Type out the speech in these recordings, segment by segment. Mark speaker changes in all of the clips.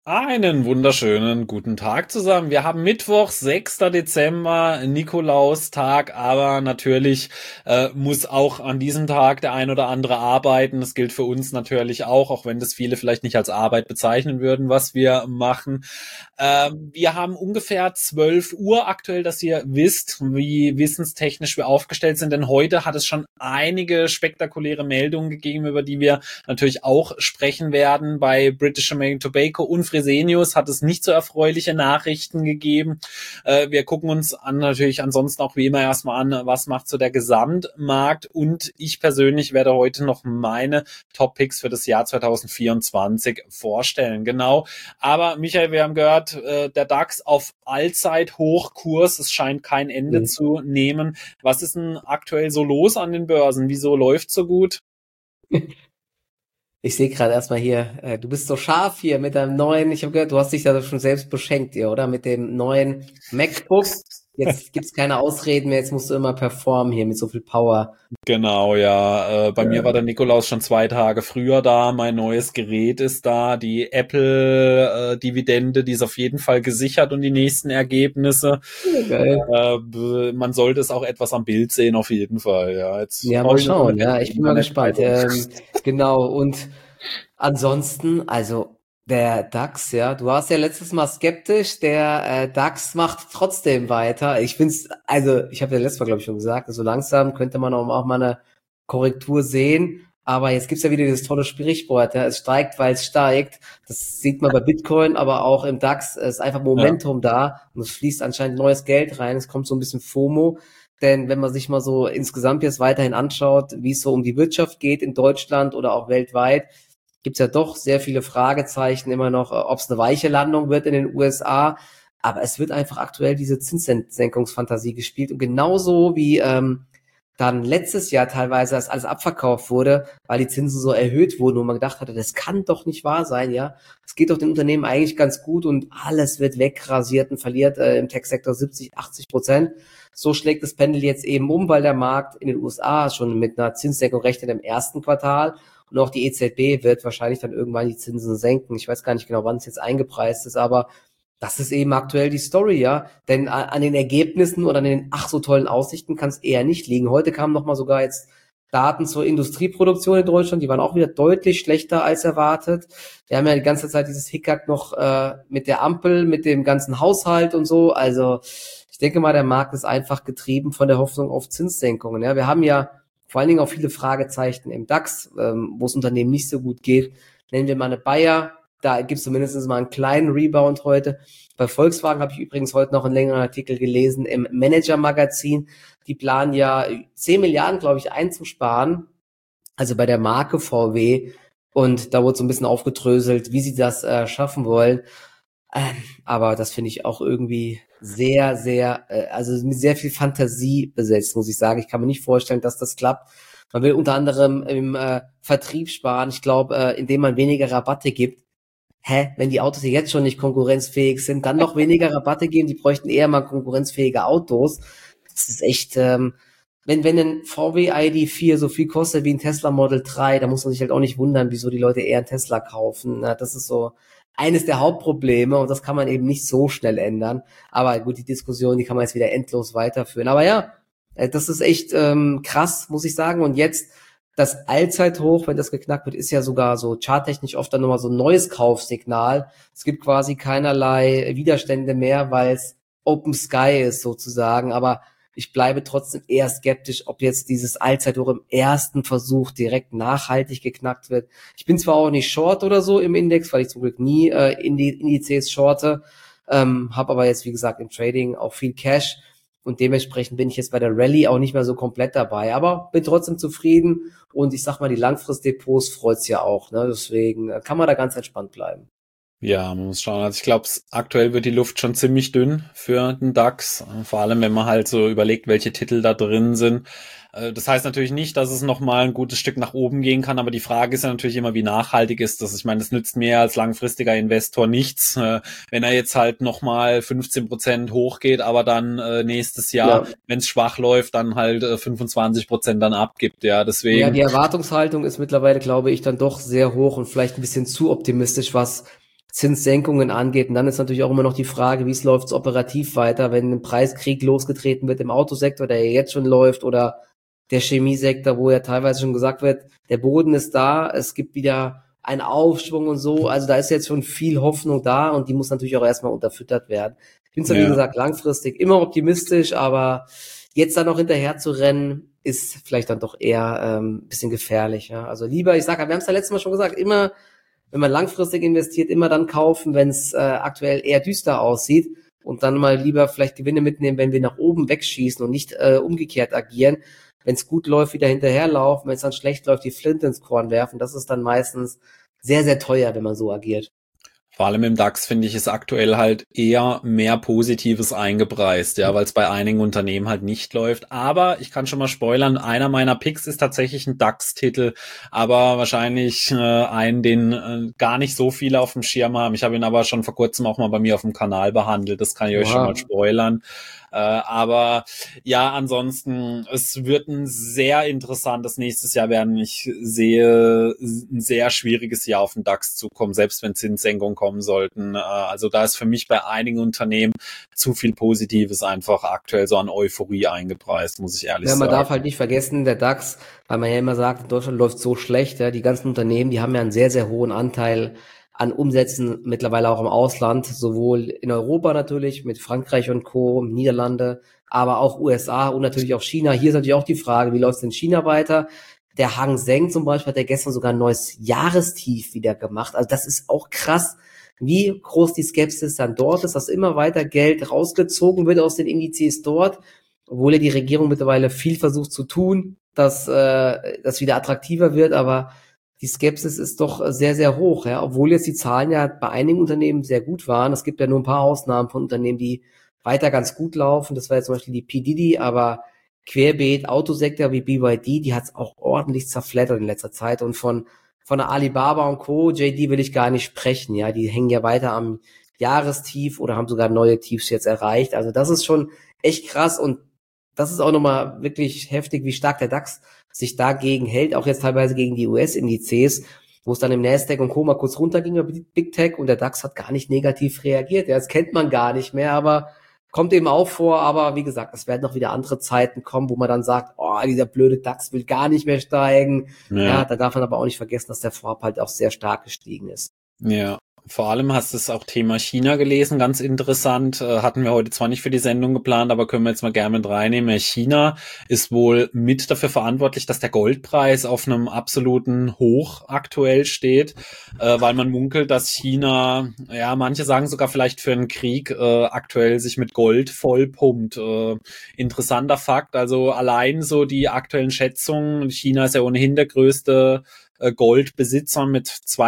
Speaker 1: Einen wunderschönen guten Tag zusammen. Wir haben Mittwoch, 6. Dezember, Nikolaustag, aber natürlich muss auch an diesem Tag der ein oder andere arbeiten. Das gilt für uns natürlich auch wenn das viele vielleicht nicht als Arbeit bezeichnen würden, was wir machen. Wir haben ungefähr 12 Uhr aktuell, dass ihr wisst, wie wissenstechnisch wir aufgestellt sind, denn heute hat es schon einige spektakuläre Meldungen gegeben, über die wir natürlich auch sprechen werden. Bei British American Tobacco und Fresenius hat es nicht so erfreuliche Nachrichten gegeben. Wir gucken uns natürlich ansonsten auch wie immer erstmal an, was macht so der Gesamtmarkt, und ich persönlich werde heute noch meine Top-Picks für das Jahr 2024 vorstellen. Genau. Aber Michael, wir haben gehört, der DAX auf Allzeithochkurs. Es scheint kein Ende zu nehmen. Was ist denn aktuell so los an den Börsen? Wieso läuft's so gut?
Speaker 2: Ich sehe gerade erstmal hier, du bist so scharf hier mit deinem neuen, ich habe gehört, du hast dich da schon selbst beschenkt, ihr, oder? Mit dem neuen MacBook. Jetzt gibt's keine Ausreden mehr, jetzt musst du immer performen hier mit so viel Power.
Speaker 1: Genau, ja. Bei mir war der Nikolaus schon 2 Tage früher da. Mein neues Gerät ist da. Die Apple-Dividende, die ist auf jeden Fall gesichert, und die nächsten Ergebnisse.
Speaker 2: Geil.
Speaker 1: Man sollte es auch etwas am Bild sehen, auf jeden Fall. Ja, jetzt
Speaker 2: Ja, mal schauen, ja, ich bin mal gespannt. Genau, und ansonsten, also der DAX, ja, du warst ja letztes Mal skeptisch, der DAX macht trotzdem weiter. Ich find's, also ich habe ja letztes Mal, glaube ich, schon gesagt, so langsam könnte man auch mal eine Korrektur sehen, aber jetzt gibt's ja wieder dieses tolle Sprichwort, ja, es steigt, weil es steigt. Das sieht man bei Bitcoin, aber auch im DAX, es ist einfach Momentum da, und es fließt anscheinend neues Geld rein, es kommt so ein bisschen FOMO. Denn wenn man sich mal so insgesamt jetzt weiterhin anschaut, wie es so um die Wirtschaft geht in Deutschland oder auch weltweit, gibt's ja doch sehr viele Fragezeichen immer noch, ob es eine weiche Landung wird in den USA. Aber es wird einfach aktuell diese Zinssenkungsfantasie gespielt. Und genauso wie dann letztes Jahr teilweise, als alles abverkauft wurde, weil die Zinsen so erhöht wurden und man gedacht hatte, das kann doch nicht wahr sein, ja. Es geht doch den Unternehmen eigentlich ganz gut und alles wird wegrasiert und verliert im Tech-Sektor 70-80%. So schlägt das Pendel jetzt eben um, weil der Markt in den USA schon mit einer Zinssenkung rechnet im ersten Quartal, und auch die EZB wird wahrscheinlich dann irgendwann die Zinsen senken. Ich weiß gar nicht genau, wann es jetzt eingepreist ist, aber das ist eben aktuell die Story, ja. Denn an den Ergebnissen oder an den ach so tollen Aussichten kann es eher nicht liegen. Heute kamen nochmal sogar jetzt Daten zur Industrieproduktion in Deutschland, die waren auch wieder deutlich schlechter als erwartet. Wir haben ja die ganze Zeit dieses Hickhack noch mit der Ampel, mit dem ganzen Haushalt und so. Also ich denke mal, der Markt ist einfach getrieben von der Hoffnung auf Zinssenkungen. Ja, wir haben ja vor allen Dingen auch viele Fragezeichen im DAX, wo es Unternehmen nicht so gut geht. Nennen wir mal eine Bayer. Da gibt es zumindest mal einen kleinen Rebound heute. Bei Volkswagen habe ich übrigens heute noch einen längeren Artikel gelesen im Manager-Magazin. Die planen ja 10 Milliarden, glaube ich, einzusparen. Also bei der Marke VW. Und da wurde so ein bisschen aufgedröselt, wie sie das schaffen wollen. Aber das finde ich auch irgendwie sehr, sehr, also mit sehr viel Fantasie besetzt, muss ich sagen. Ich kann mir nicht vorstellen, dass das klappt. Man will unter anderem im Vertrieb sparen. Ich glaube, indem man weniger Rabatte gibt. Wenn die Autos jetzt schon nicht konkurrenzfähig sind, dann noch weniger Rabatte geben, die bräuchten eher mal konkurrenzfähige Autos. Das ist echt, wenn ein VW ID.4 so viel kostet wie ein Tesla Model 3, da muss man sich halt auch nicht wundern, wieso die Leute eher einen Tesla kaufen. Das ist so eines der Hauptprobleme, und das kann man eben nicht so schnell ändern. Aber gut, die Diskussion, die kann man jetzt wieder endlos weiterführen. Aber ja, das ist echt krass, muss ich sagen. Und jetzt das Allzeithoch, wenn das geknackt wird, ist ja sogar so charttechnisch oft dann nochmal so ein neues Kaufsignal. Es gibt quasi keinerlei Widerstände mehr, weil es Open Sky ist sozusagen. Aber ich bleibe trotzdem eher skeptisch, ob jetzt dieses Allzeithoch im ersten Versuch direkt nachhaltig geknackt wird. Ich bin zwar auch nicht short oder so im Index, weil ich zum Glück nie Indizes shorte, habe aber jetzt, wie gesagt, im Trading auch viel Cash. Und dementsprechend bin ich jetzt bei der Rallye auch nicht mehr so komplett dabei. Aber bin trotzdem zufrieden. Und ich sag mal, die Langfristdepots freut's ja auch. Ne? Deswegen kann man da ganz entspannt bleiben.
Speaker 1: Ja, man muss schauen. Also ich glaube, aktuell wird die Luft schon ziemlich dünn für den DAX. Vor allem, wenn man halt so überlegt, welche Titel da drin sind. Das heißt natürlich nicht, dass es nochmal ein gutes Stück nach oben gehen kann, aber die Frage ist ja natürlich immer, wie nachhaltig ist das? Ich meine, das nützt mir als langfristiger Investor nichts, wenn er jetzt halt nochmal 15% hochgeht, aber dann nächstes Jahr, wenn es schwach läuft, dann halt 25% dann abgibt. Ja, deswegen.
Speaker 2: Ja, die Erwartungshaltung ist mittlerweile, glaube ich, dann doch sehr hoch und vielleicht ein bisschen zu optimistisch, was Zinssenkungen angeht. Und dann ist natürlich auch immer noch die Frage, wie es läuft operativ weiter, wenn ein Preiskrieg losgetreten wird im Autosektor, der ja jetzt schon läuft, oder der Chemiesektor, wo ja teilweise schon gesagt wird, der Boden ist da, es gibt wieder einen Aufschwung und so. Also da ist jetzt schon viel Hoffnung da und die muss natürlich auch erstmal unterfüttert werden. Ich bin zwar, wie gesagt, langfristig immer optimistisch, aber jetzt da noch hinterher zu rennen, ist vielleicht dann doch eher ein bisschen gefährlich. Ja? Also lieber, wir haben es ja letztes Mal schon gesagt, immer, wenn man langfristig investiert, immer dann kaufen, wenn es aktuell eher düster aussieht und dann mal lieber vielleicht Gewinne mitnehmen, wenn wir nach oben wegschießen und nicht umgekehrt agieren. Wenn es gut läuft, wieder hinterherlaufen, wenn es dann schlecht läuft, die Flinte ins Korn werfen. Das ist dann meistens sehr, sehr teuer, wenn man so agiert.
Speaker 1: Vor allem im DAX finde ich es aktuell halt eher mehr Positives eingepreist, ja, weil es bei einigen Unternehmen halt nicht läuft. Aber ich kann schon mal spoilern, einer meiner Picks ist tatsächlich ein DAX-Titel, aber wahrscheinlich einen, den gar nicht so viele auf dem Schirm haben. Ich habe ihn aber schon vor kurzem auch mal bei mir auf dem Kanal behandelt, das kann ich euch schon mal spoilern. Aber ja, ansonsten, es wird ein sehr interessantes nächstes Jahr werden. Ich sehe ein sehr schwieriges Jahr auf den DAX zukommen, selbst wenn Zinssenkungen kommen sollten. Also da ist für mich bei einigen Unternehmen zu viel Positives einfach aktuell so an Euphorie eingepreist, muss ich ehrlich sagen.
Speaker 2: Man darf halt nicht vergessen, der DAX, weil man ja immer sagt, in Deutschland läuft so schlecht, ja, die ganzen Unternehmen, die haben ja einen sehr, sehr hohen Anteil an Umsätzen mittlerweile auch im Ausland, sowohl in Europa natürlich mit Frankreich und Co., Niederlande, aber auch USA und natürlich auch China. Hier ist natürlich auch die Frage, wie läuft es in China weiter? Der Hang Seng zum Beispiel hat ja gestern sogar ein neues Jahrestief wieder gemacht. Also das ist auch krass, wie groß die Skepsis dann dort ist, dass immer weiter Geld rausgezogen wird aus den Indizes dort, obwohl ja die Regierung mittlerweile viel versucht zu tun, dass das wieder attraktiver wird, aber die Skepsis ist doch sehr, sehr hoch, ja, obwohl jetzt die Zahlen ja bei einigen Unternehmen sehr gut waren. Es gibt ja nur ein paar Ausnahmen von Unternehmen, die weiter ganz gut laufen. Das war jetzt zum Beispiel die P. Diddy, aber querbeet Autosektor wie BYD, die hat es auch ordentlich zerfleddert in letzter Zeit. Und von der Alibaba und Co., JD will ich gar nicht sprechen, ja, die hängen ja weiter am Jahrestief oder haben sogar neue Tiefs jetzt erreicht. Also das ist schon echt krass und das ist auch nochmal wirklich heftig, wie stark der DAX sich dagegen hält, auch jetzt teilweise gegen die US-Indizes, wo es dann im Nasdaq und Co. mal kurz runterging über Big Tech und der DAX hat gar nicht negativ reagiert. Ja, das kennt man gar nicht mehr, aber kommt eben auch vor. Aber wie gesagt, es werden noch wieder andere Zeiten kommen, wo man dann sagt, oh, dieser blöde DAX will gar nicht mehr steigen. Ja, da darf man aber auch nicht vergessen, dass der Vorab halt auch sehr stark gestiegen ist.
Speaker 1: Ja. Vor allem hast du es auch Thema China gelesen, ganz interessant. Hatten wir heute zwar nicht für die Sendung geplant, aber können wir jetzt mal gerne mit reinnehmen. China ist wohl mit dafür verantwortlich, dass der Goldpreis auf einem absoluten Hoch aktuell steht, weil man munkelt, dass China, ja, manche sagen sogar vielleicht für einen Krieg aktuell sich mit Gold vollpumpt. Interessanter Fakt, also allein so die aktuellen Schätzungen, China ist ja ohnehin der größte Goldbesitzer mit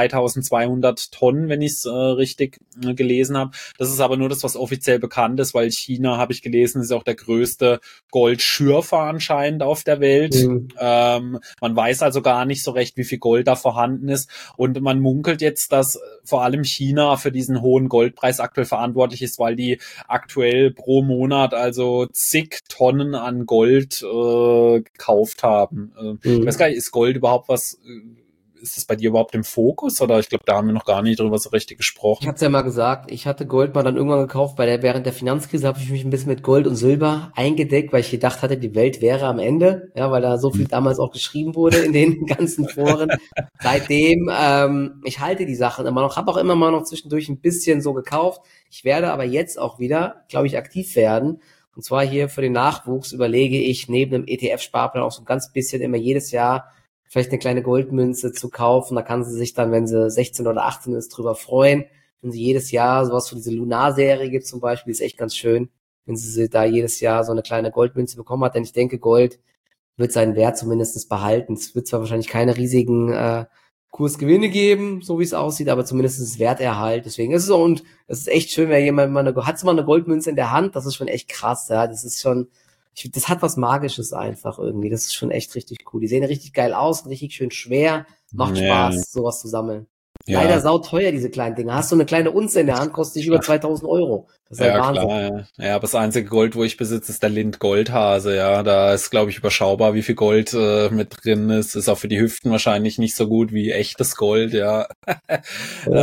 Speaker 1: 2200 Tonnen, wenn ich es richtig gelesen habe. Das ist aber nur das, was offiziell bekannt ist, weil China, habe ich gelesen, ist auch der größte Goldschürfer anscheinend auf der Welt. Man weiß also gar nicht so recht, wie viel Gold da vorhanden ist. Und man munkelt jetzt, dass vor allem China für diesen hohen Goldpreis aktuell verantwortlich ist, weil die aktuell pro Monat also zig Tonnen an Gold gekauft haben. Ich weiß gar nicht, ist Gold überhaupt was... Ist das bei dir überhaupt im Fokus? Oder ich glaube, da haben wir noch gar nicht drüber so richtig gesprochen.
Speaker 2: Ich hatte es ja mal gesagt, ich hatte Gold mal dann irgendwann gekauft, während der Finanzkrise habe ich mich ein bisschen mit Gold und Silber eingedeckt, weil ich gedacht hatte, die Welt wäre am Ende, ja, weil da so viel damals auch geschrieben wurde in den ganzen Foren. Seitdem, ich halte die Sachen immer noch, habe auch immer mal noch zwischendurch ein bisschen so gekauft. Ich werde aber jetzt auch wieder, glaube ich, aktiv werden. Und zwar hier für den Nachwuchs überlege ich, neben dem ETF-Sparplan auch so ein ganz bisschen immer jedes Jahr vielleicht eine kleine Goldmünze zu kaufen. Da kann sie sich dann, wenn sie 16 oder 18 ist, drüber freuen. Wenn sie jedes Jahr sowas für diese Lunar-Serie gibt zum Beispiel, ist echt ganz schön, wenn sie da jedes Jahr so eine kleine Goldmünze bekommen hat. Denn ich denke, Gold wird seinen Wert zumindest behalten. Es wird zwar wahrscheinlich keine riesigen Kursgewinne geben, so wie es aussieht, aber zumindest ist Werterhalt. Deswegen ist es auch, und es ist echt schön, wenn jemand mal hat mal eine Goldmünze in der Hand, das ist schon echt krass, ja. Das ist schon, das hat was Magisches einfach irgendwie. Das ist schon echt richtig cool. Die sehen richtig geil aus, richtig schön schwer. Macht Spaß, sowas zu sammeln. Ja. Leider sauteuer, diese kleinen Dinger. Hast du eine kleine Unze in der Hand, kostet dich über 2000 Euro. Das ist ja Wahnsinn. Klar,
Speaker 1: ja. Ja, aber das einzige Gold, wo ich besitze, ist der Lind Goldhase. Ja, da ist, glaube ich, überschaubar, wie viel Gold mit drin ist. Ist auch für die Hüften wahrscheinlich nicht so gut wie echtes Gold, ja.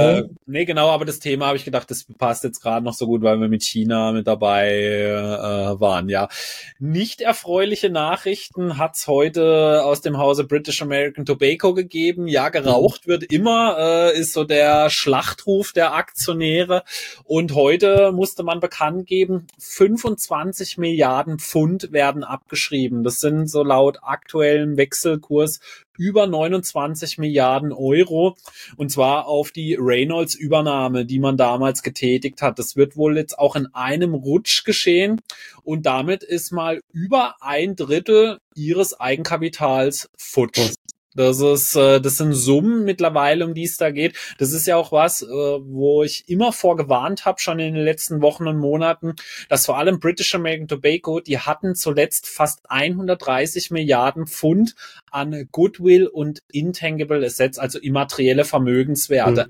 Speaker 1: Nee, genau, aber das Thema habe ich gedacht, das passt jetzt gerade noch so gut, weil wir mit China mit dabei waren, ja. Nicht erfreuliche Nachrichten hat's heute aus dem Hause British American Tobacco gegeben. Ja, geraucht wird immer, ist so der Schlachtruf der Aktionäre. Und heute musste man bekannt geben, 25 Milliarden Pfund werden abgeschrieben. Das sind so laut aktuellem Wechselkurs über 29 Milliarden Euro, und zwar auf die Reynolds-Übernahme, die man damals getätigt hat. Das wird wohl jetzt auch in einem Rutsch geschehen, und damit ist mal über 1/3 ihres Eigenkapitals futsch. Das sind Summen mittlerweile, um die es da geht. Das ist ja auch was, wo ich immer vorgewarnt habe, schon in den letzten Wochen und Monaten, dass vor allem British American Tobacco, die hatten zuletzt fast 130 Milliarden Pfund an Goodwill und Intangible Assets, also immaterielle Vermögenswerte.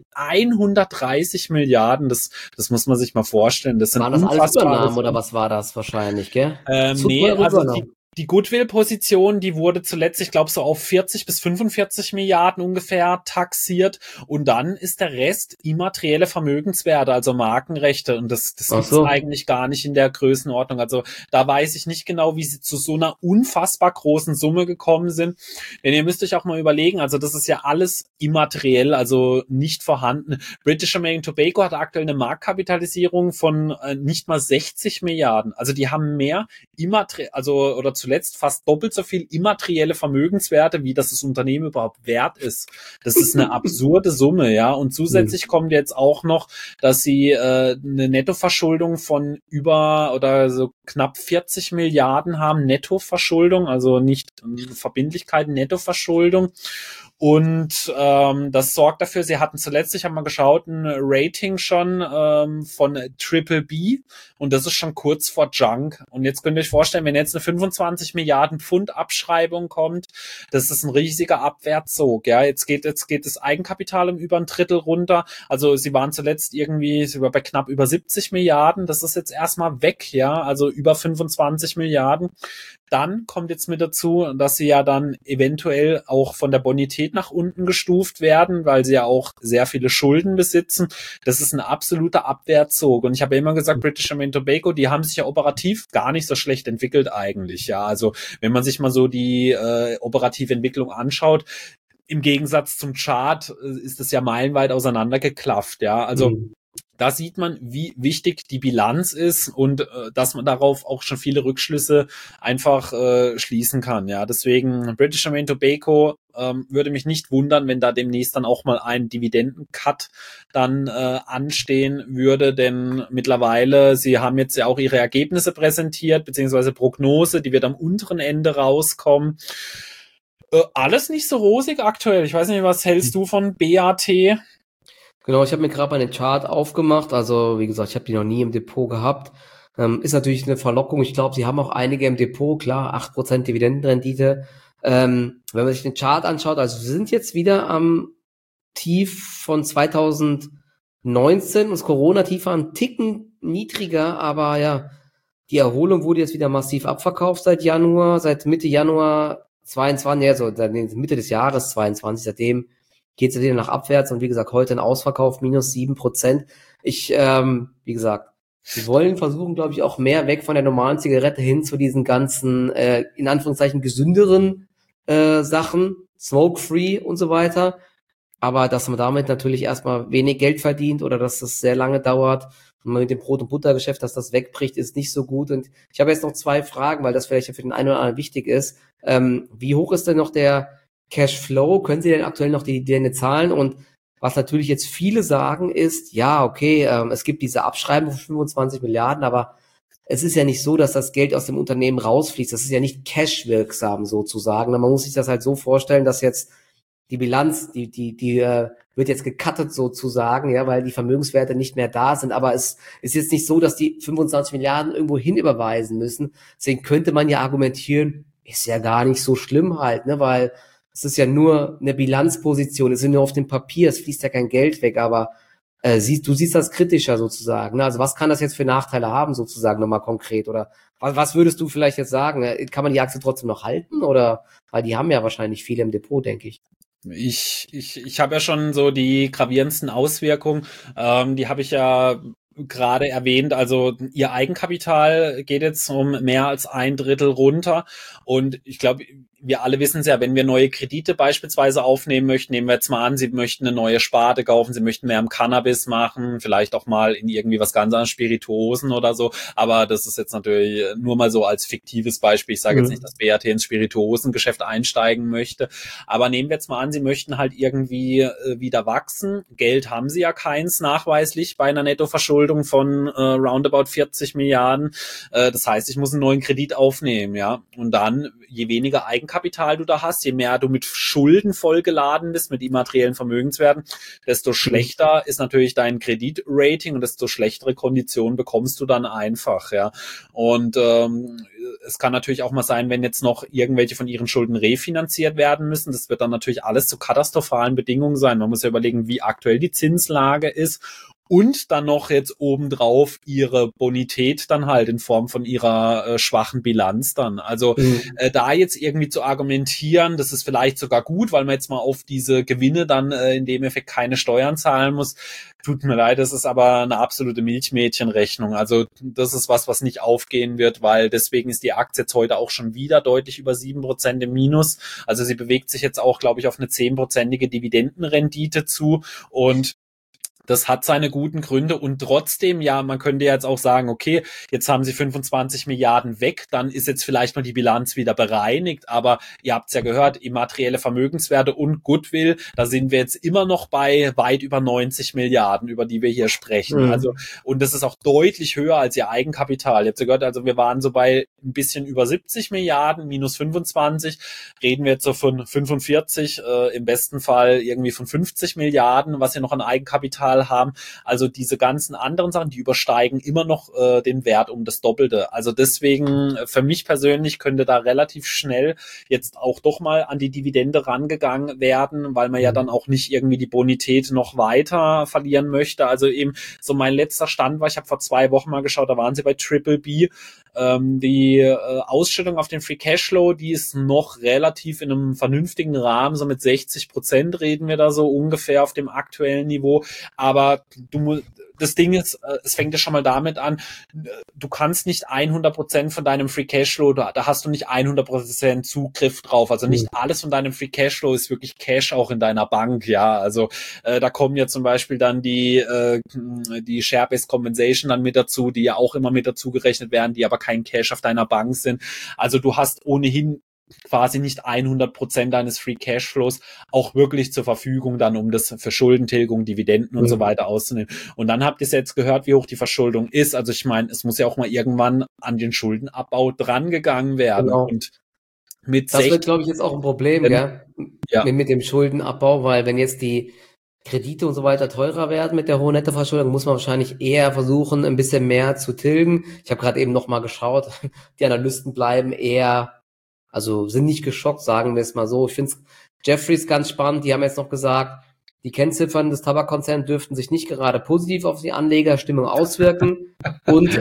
Speaker 1: 130 Milliarden, das muss man sich mal vorstellen. Das sind
Speaker 2: Waren das alles Übernahmen oder was war das wahrscheinlich, gell?
Speaker 1: Nee, also die Goodwill-Position, die wurde zuletzt, ich glaube, so auf 40 bis 45 Milliarden ungefähr taxiert. Und dann ist der Rest immaterielle Vermögenswerte, also Markenrechte. Und das gibt's eigentlich gar nicht in der Größenordnung. Also da weiß ich nicht genau, wie sie zu so einer unfassbar großen Summe gekommen sind. Denn ihr müsst euch auch mal überlegen, also das ist ja alles immateriell, also nicht vorhanden. British American Tobacco hat aktuell eine Marktkapitalisierung von nicht mal 60 Milliarden. Also die haben mehr immateriell, also oder zuletzt fast doppelt so viel immaterielle Vermögenswerte, wie das Unternehmen überhaupt wert ist. Das ist eine absurde Summe, ja. Und zusätzlich kommt jetzt auch noch, dass sie eine Nettoverschuldung von über oder so knapp 40 Milliarden haben, Nettoverschuldung, also nicht Verbindlichkeiten, Nettoverschuldung. Und das sorgt dafür, sie hatten zuletzt, ich habe mal geschaut, ein Rating schon von Triple B, und das ist schon kurz vor Junk. Und jetzt könnt ihr euch vorstellen, wenn jetzt eine 25 Milliarden Pfund Abschreibung kommt, das ist ein riesiger Abwärtssog. Ja, jetzt geht das Eigenkapital um über 1/3 runter. Also sie waren zuletzt bei knapp über 70 Milliarden. Das ist jetzt erstmal weg, ja, also über 25 Milliarden. Dann kommt jetzt mit dazu, dass sie ja dann eventuell auch von der Bonität nach unten gestuft werden, weil sie ja auch sehr viele Schulden besitzen. Das ist ein absoluter Abwärtssog. Und ich habe ja immer gesagt, British American Tobacco, die haben sich ja operativ gar nicht so schlecht entwickelt eigentlich. Ja, also wenn man sich mal so die operative Entwicklung anschaut, im Gegensatz zum Chart ist es ja meilenweit auseinandergeklafft. Ja, also da sieht man, wie wichtig die Bilanz ist und dass man darauf auch schon viele Rückschlüsse einfach schließen kann. Ja, deswegen British American Tobacco würde mich nicht wundern, wenn da demnächst dann auch mal ein Dividendencut dann anstehen würde, denn mittlerweile, sie haben jetzt ja auch ihre Ergebnisse präsentiert, beziehungsweise Prognose, die wird am unteren Ende rauskommen. Alles nicht so rosig aktuell. Ich weiß nicht, was hältst du von BAT?
Speaker 2: Genau, ich habe mir gerade mal den Chart aufgemacht. Also wie gesagt, ich habe die noch nie im Depot gehabt. Ist natürlich eine Verlockung. Ich glaube, sie haben auch einige im Depot. Klar, 8% Dividendenrendite. Wenn man sich den Chart anschaut, also wir sind jetzt wieder am Tief von 2019. Und das Corona-Tief war ein Ticken niedriger, aber ja, die Erholung wurde jetzt wieder massiv abverkauft seit Mitte Januar 22, ja, so Mitte des Jahres 22, seitdem geht es wieder nach abwärts, und wie gesagt, heute ein Ausverkauf, minus 7%. Wie gesagt, wir wollen versuchen, glaube ich, auch mehr weg von der normalen Zigarette hin zu diesen ganzen, in Anführungszeichen, gesünderen Sachen, smoke-free und so weiter. Aber dass man damit natürlich erstmal wenig Geld verdient oder dass das sehr lange dauert und man mit dem Brot- und Buttergeschäft, dass das wegbricht, ist nicht so gut. Und ich habe jetzt noch 2 Fragen, weil das vielleicht für den einen oder anderen wichtig ist. Wie hoch ist denn noch der Cashflow? Können Sie denn aktuell noch die Dividende zahlen? Und was natürlich jetzt viele sagen ist, ja, okay, es gibt diese Abschreibung von 25 Milliarden, aber es ist ja nicht so, dass das Geld aus dem Unternehmen rausfließt. Das ist ja nicht cashwirksam sozusagen. Man muss sich das halt so vorstellen, dass jetzt die Bilanz, die wird jetzt gecuttet sozusagen, ja, weil die Vermögenswerte nicht mehr da sind. Aber es ist jetzt nicht so, dass die 25 Milliarden irgendwo hin überweisen müssen. Deswegen könnte man ja argumentieren, ist ja gar nicht so schlimm halt, ne, weil es ist ja nur eine Bilanzposition, es ist nur auf dem Papier, es fließt ja kein Geld weg, aber du siehst das kritischer sozusagen, ne? Also was kann das jetzt für Nachteile haben sozusagen nochmal konkret, oder was würdest du vielleicht jetzt sagen? Kann man die Aktie trotzdem noch halten, oder, weil die haben ja wahrscheinlich viele im Depot, denke ich.
Speaker 1: Ich habe ja schon so die gravierendsten Auswirkungen, die habe ich ja gerade erwähnt. Also ihr Eigenkapital geht jetzt um mehr als 1/3 runter. Und ich glaube, wir alle wissen es ja, wenn wir neue Kredite beispielsweise aufnehmen möchten, nehmen wir jetzt mal an, Sie möchten eine neue Sparte kaufen, Sie möchten mehr im Cannabis machen, vielleicht auch mal in irgendwie was ganz anderes, Spirituosen oder so. Aber das ist jetzt natürlich nur mal so als fiktives Beispiel. Ich sage jetzt nicht, dass BAT ins Spirituosengeschäft einsteigen möchte. Aber nehmen wir jetzt mal an, Sie möchten halt irgendwie wieder wachsen. Geld haben Sie ja keins nachweislich bei einer Nettoverschuldung von roundabout 40 Milliarden. Das heißt, ich muss einen neuen Kredit aufnehmen, ja. Und dann, je weniger Eigenkapital du da hast, je mehr du mit Schulden vollgeladen bist, mit immateriellen Vermögenswerten, desto schlechter ist natürlich dein Kreditrating und desto schlechtere Konditionen bekommst du dann einfach, ja. Und es kann natürlich auch mal sein, wenn jetzt noch irgendwelche von ihren Schulden refinanziert werden müssen. Das wird dann natürlich alles zu katastrophalen Bedingungen sein. Man muss ja überlegen, wie aktuell die Zinslage ist. Und dann noch jetzt obendrauf ihre Bonität dann halt in Form von ihrer schwachen Bilanz dann. Also da jetzt irgendwie zu argumentieren, das ist vielleicht sogar gut, weil man jetzt mal auf diese Gewinne dann in dem Effekt keine Steuern zahlen muss. Tut mir leid, das ist aber eine absolute Milchmädchenrechnung. Also das ist was nicht aufgehen wird, weil deswegen ist die Aktie jetzt heute auch schon wieder deutlich über 7% im Minus. Also sie bewegt sich jetzt auch, glaube ich, auf eine 10%ige Dividendenrendite zu und das hat seine guten Gründe und trotzdem, ja, man könnte jetzt auch sagen, okay, jetzt haben sie 25 Milliarden weg, dann ist jetzt vielleicht mal die Bilanz wieder bereinigt, aber ihr habt es ja gehört, immaterielle Vermögenswerte und Goodwill, da sind wir jetzt immer noch bei weit über 90 Milliarden, über die wir hier sprechen. Also, und das ist auch deutlich höher als ihr Eigenkapital. Ihr habt ja gehört, also wir waren so bei ein bisschen über 70 Milliarden, minus 25, reden wir jetzt so von 45, im besten Fall irgendwie von 50 Milliarden, was ihr noch an Eigenkapital haben. Also diese ganzen anderen Sachen, die übersteigen immer noch den Wert um das Doppelte. Also deswegen für mich persönlich könnte da relativ schnell jetzt auch doch mal an die Dividende rangegangen werden, weil man ja dann auch nicht irgendwie die Bonität noch weiter verlieren möchte. Also eben so mein letzter Stand war, ich habe vor 2 Wochen mal geschaut, da waren sie bei Triple B. Die Ausschüttung auf den Free Cashflow, die ist noch relativ in einem vernünftigen Rahmen, so mit 60% reden wir da so ungefähr auf dem aktuellen Niveau. Aber das Ding ist, es fängt ja schon mal damit an, du kannst nicht 100% von deinem Free Cashflow, da hast du nicht 100% Zugriff drauf. Also nicht alles von deinem Free Cashflow ist wirklich Cash auch in deiner Bank, ja. Also da kommen ja zum Beispiel dann die Share-Based Compensation dann mit dazu, die ja auch immer mit dazu gerechnet werden, die aber kein Cash auf deiner Bank sind. Also du hast ohnehin quasi nicht 100% deines Free Cashflows auch wirklich zur Verfügung dann, um das für Schuldentilgung, Dividenden und so weiter auszunehmen. Und dann habt ihr jetzt gehört, wie hoch die Verschuldung ist. Also ich meine, es muss ja auch mal irgendwann an den Schuldenabbau drangegangen werden.
Speaker 2: Genau.
Speaker 1: Und mit
Speaker 2: das wird, glaube ich, jetzt auch ein Problem, gell?
Speaker 1: Ja.
Speaker 2: Mit dem Schuldenabbau, weil wenn jetzt die Kredite und so weiter teurer werden mit der hohen Nettoverschuldung, muss man wahrscheinlich eher versuchen, ein bisschen mehr zu tilgen. Ich habe gerade eben noch mal geschaut, die Analysten bleiben eher, also sind nicht geschockt, sagen wir es mal so. Ich finde Jefferies ganz spannend, die haben jetzt noch gesagt, die Kennziffern des Tabakkonzerns dürften sich nicht gerade positiv auf die Anlegerstimmung auswirken und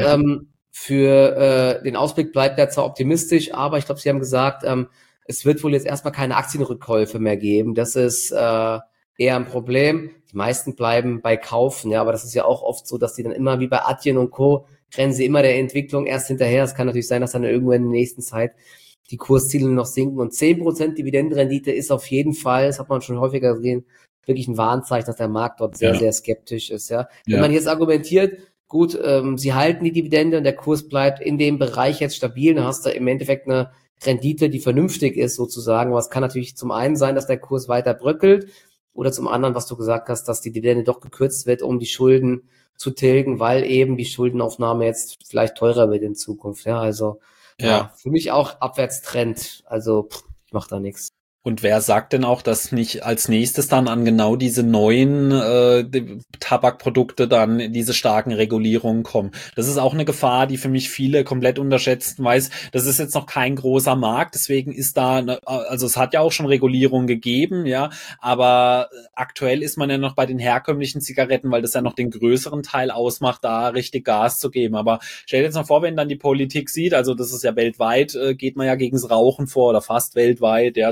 Speaker 2: für den Ausblick bleibt er zwar optimistisch, aber ich glaube, sie haben gesagt, es wird wohl jetzt erstmal keine Aktienrückkäufe mehr geben. Das ist eher ein Problem. Die meisten bleiben bei Kaufen, ja, aber das ist ja auch oft so, dass die dann immer wie bei Adyen und Co. rennen sie immer der Entwicklung erst hinterher. Es kann natürlich sein, dass dann irgendwann in der nächsten Zeit die Kursziele noch sinken. Und 10% Dividendenrendite ist auf jeden Fall, das hat man schon häufiger gesehen, wirklich ein Warnzeichen, dass der Markt dort sehr, sehr skeptisch ist. Ja. Wenn man jetzt argumentiert, gut, sie halten die Dividende und der Kurs bleibt in dem Bereich jetzt stabil, dann hast du im Endeffekt eine Rendite, die vernünftig ist sozusagen. Aber es kann natürlich zum einen sein, dass der Kurs weiter bröckelt oder zum anderen, was du gesagt hast, dass die Dividende doch gekürzt wird, um die Schulden zu tilgen, weil eben die Schuldenaufnahme jetzt vielleicht teurer wird in Zukunft. Ja, also ja, für mich auch Abwärtstrend. Also ich mach da nichts.
Speaker 1: Und wer sagt denn auch, dass nicht als nächstes dann an genau diese neuen Tabakprodukte dann diese starken Regulierungen kommen? Das ist auch eine Gefahr, die für mich viele komplett unterschätzen, weiß, das ist jetzt noch kein großer Markt, deswegen ist da, also es hat ja auch schon Regulierungen gegeben, ja, aber aktuell ist man ja noch bei den herkömmlichen Zigaretten, weil das ja noch den größeren Teil ausmacht, da richtig Gas zu geben. Aber stell dir jetzt mal vor, wenn dann die Politik sieht, also das ist ja weltweit, geht man ja gegens Rauchen vor oder fast weltweit, ja, sage ich jetzt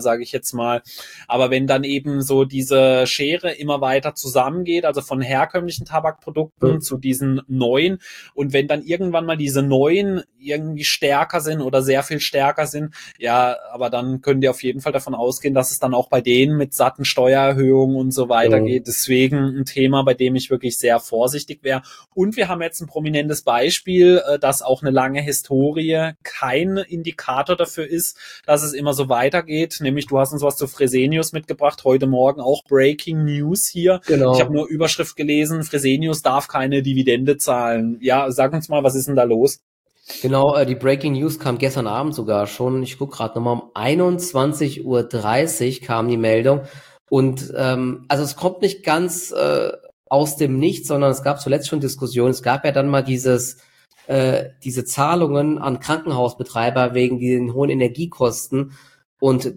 Speaker 1: jetzt mal. Aber wenn dann eben so diese Schere immer weiter zusammengeht, also von herkömmlichen Tabakprodukten zu diesen neuen, und wenn dann irgendwann mal diese neuen irgendwie stärker sind oder sehr viel stärker sind, ja, aber dann könnt ihr auf jeden Fall davon ausgehen, dass es dann auch bei denen mit satten Steuererhöhungen und so weiter geht. Deswegen ein Thema, bei dem ich wirklich sehr vorsichtig wäre. Und wir haben jetzt ein prominentes Beispiel, dass auch eine lange Historie kein Indikator dafür ist, dass es immer so weitergeht. Nämlich, du hast uns was zu Fresenius mitgebracht, heute Morgen auch Breaking News hier.
Speaker 2: Genau.
Speaker 1: Ich habe nur Überschrift gelesen, Fresenius darf keine Dividende zahlen. Ja, sag uns mal, was ist denn da los?
Speaker 2: Genau, die Breaking News kam gestern Abend sogar schon. Ich gucke gerade nochmal, um 21:30 Uhr kam die Meldung. Und also es kommt nicht ganz aus dem Nichts, sondern es gab zuletzt schon Diskussionen. Es gab ja dann mal diese Zahlungen an Krankenhausbetreiber wegen den hohen Energiekosten. Und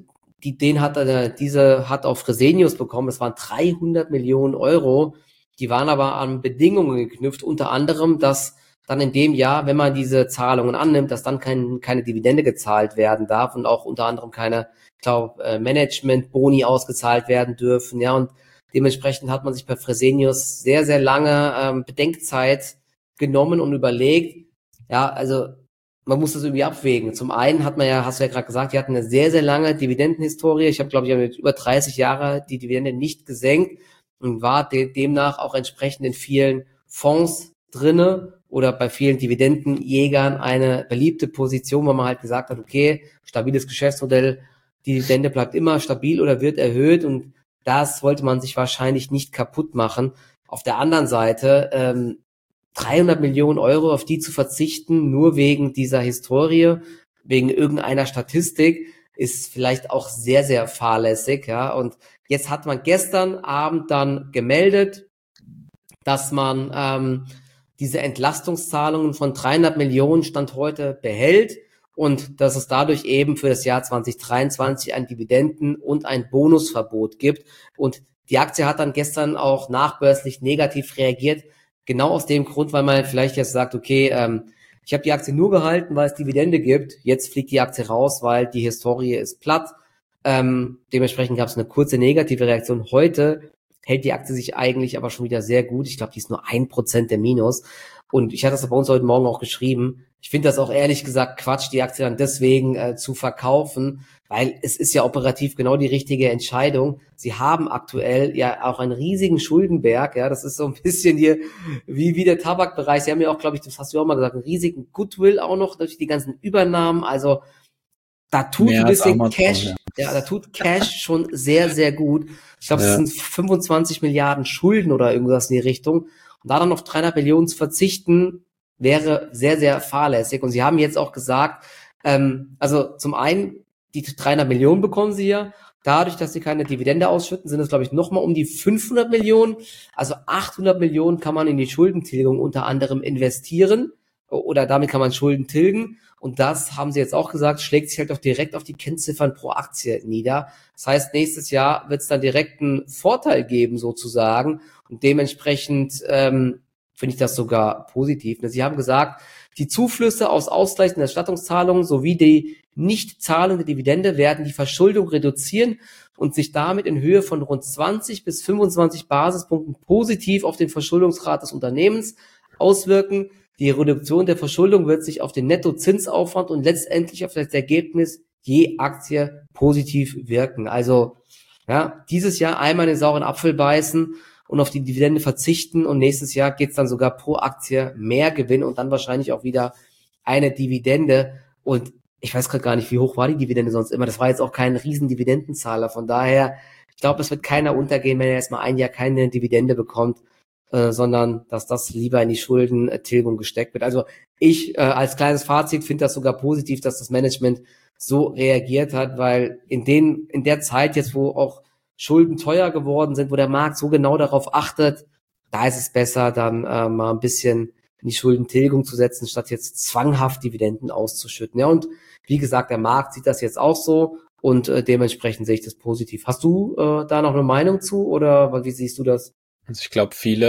Speaker 2: diese hat auch Fresenius bekommen. Es waren 300 Millionen Euro. Die waren aber an Bedingungen geknüpft, unter anderem, dass dann in dem Jahr, wenn man diese Zahlungen annimmt, dass dann keine Dividende gezahlt werden darf und auch unter anderem keine, ich glaube, Management-Boni ausgezahlt werden dürfen. Ja, und dementsprechend hat man sich bei Fresenius sehr, sehr lange Bedenkzeit genommen und überlegt, ja, also man muss das irgendwie abwägen. Zum einen hat man ja, hast du ja gerade gesagt, die hatten eine sehr, sehr lange Dividendenhistorie. Ich habe, glaube ich, mit über 30 Jahre die Dividende nicht gesenkt und war demnach auch entsprechend in vielen Fonds drinne oder bei vielen Dividendenjägern eine beliebte Position, wo man halt gesagt hat, okay, stabiles Geschäftsmodell, die Dividende bleibt immer stabil oder wird erhöht und das wollte man sich wahrscheinlich nicht kaputt machen. Auf der anderen Seite 300 Millionen Euro, auf die zu verzichten, nur wegen dieser Historie, wegen irgendeiner Statistik, ist vielleicht auch sehr, sehr fahrlässig, ja. Und jetzt hat man gestern Abend dann gemeldet, dass man diese Entlastungszahlungen von 300 Millionen Stand heute behält und dass es dadurch eben für das Jahr 2023 ein Dividenden- und ein Bonusverbot gibt. Und die Aktie hat dann gestern auch nachbörslich negativ reagiert, genau aus dem Grund, weil man vielleicht jetzt sagt, okay, ich habe die Aktie nur gehalten, weil es Dividende gibt. Jetzt fliegt die Aktie raus, weil die Historie ist platt. Dementsprechend gab es eine kurze negative Reaktion. Heute hält die Aktie sich eigentlich aber schon wieder sehr gut. Ich glaube, die ist nur 1% der Minus. Und ich hatte das bei uns heute Morgen auch geschrieben. Ich finde das auch ehrlich gesagt Quatsch, die Aktie dann deswegen zu verkaufen, weil es ist ja operativ genau die richtige Entscheidung. Sie haben aktuell ja auch einen riesigen Schuldenberg. Ja, das ist so ein bisschen hier wie der Tabakbereich. Sie haben ja auch, glaube ich, das hast du auch mal gesagt, einen riesigen Goodwill auch noch durch die ganzen Übernahmen. Also da tut ein bisschen Cash, da tut Cash schon sehr, sehr gut. Ich glaube, es sind 25 Milliarden Schulden oder irgendwas in die Richtung. Und da dann auf 300 Millionen zu verzichten, wäre sehr, sehr fahrlässig. Und sie haben jetzt auch gesagt, also zum einen, die 300 Millionen bekommen sie ja. Dadurch, dass sie keine Dividende ausschütten, sind es, glaube ich, nochmal um die 500 Millionen. Also 800 Millionen kann man in die Schuldentilgung unter anderem investieren oder damit kann man Schulden tilgen. Und das haben sie jetzt auch gesagt, schlägt sich halt auch direkt auf die Kennziffern pro Aktie nieder. Das heißt, nächstes Jahr wird es dann direkt einen Vorteil geben sozusagen. Und dementsprechend finde ich das sogar positiv. Sie haben gesagt, die Zuflüsse aus ausgleichenden Erstattungszahlungen sowie die Nichtzahlung der Dividende werden die Verschuldung reduzieren und sich damit in Höhe von rund 20 bis 25 Basispunkten positiv auf den Verschuldungsgrad des Unternehmens auswirken. Die Reduktion der Verschuldung wird sich auf den Nettozinsaufwand und letztendlich auf das Ergebnis je Aktie positiv wirken. Also ja, dieses Jahr einmal in den sauren Apfel beißen und auf die Dividende verzichten und nächstes Jahr geht's dann sogar pro Aktie mehr Gewinn und dann wahrscheinlich auch wieder eine Dividende. Und ich weiß gerade gar nicht, wie hoch war die Dividende sonst immer. Das war jetzt auch kein riesen Dividendenzahler. Von daher, ich glaube, es wird keiner untergehen, wenn er erstmal ein Jahr keine Dividende bekommt, sondern dass das lieber in die Schuldentilgung gesteckt wird. Also ich als kleines Fazit finde das sogar positiv, dass das Management so reagiert hat, weil in der Zeit jetzt, wo auch Schulden teuer geworden sind, wo der Markt so genau darauf achtet, da ist es besser, dann mal ein bisschen in die Schuldentilgung zu setzen, statt jetzt zwanghaft Dividenden auszuschütten. Ja, und wie gesagt, der Markt sieht das jetzt auch so und dementsprechend sehe ich das positiv. Hast du da noch eine Meinung zu oder wie siehst du das?
Speaker 1: Also ich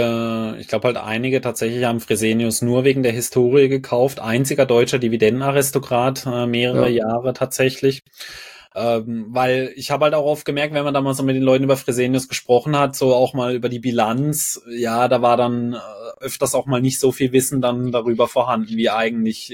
Speaker 1: glaube halt einige tatsächlich haben Fresenius nur wegen der Historie gekauft. Einziger deutscher Dividendenaristokrat, mehrere Jahre tatsächlich. Weil ich habe halt auch oft gemerkt, wenn man da mal so mit den Leuten über Fresenius gesprochen hat, so auch mal über die Bilanz, ja, da war dann öfters auch mal nicht so viel Wissen dann darüber vorhanden, wie eigentlich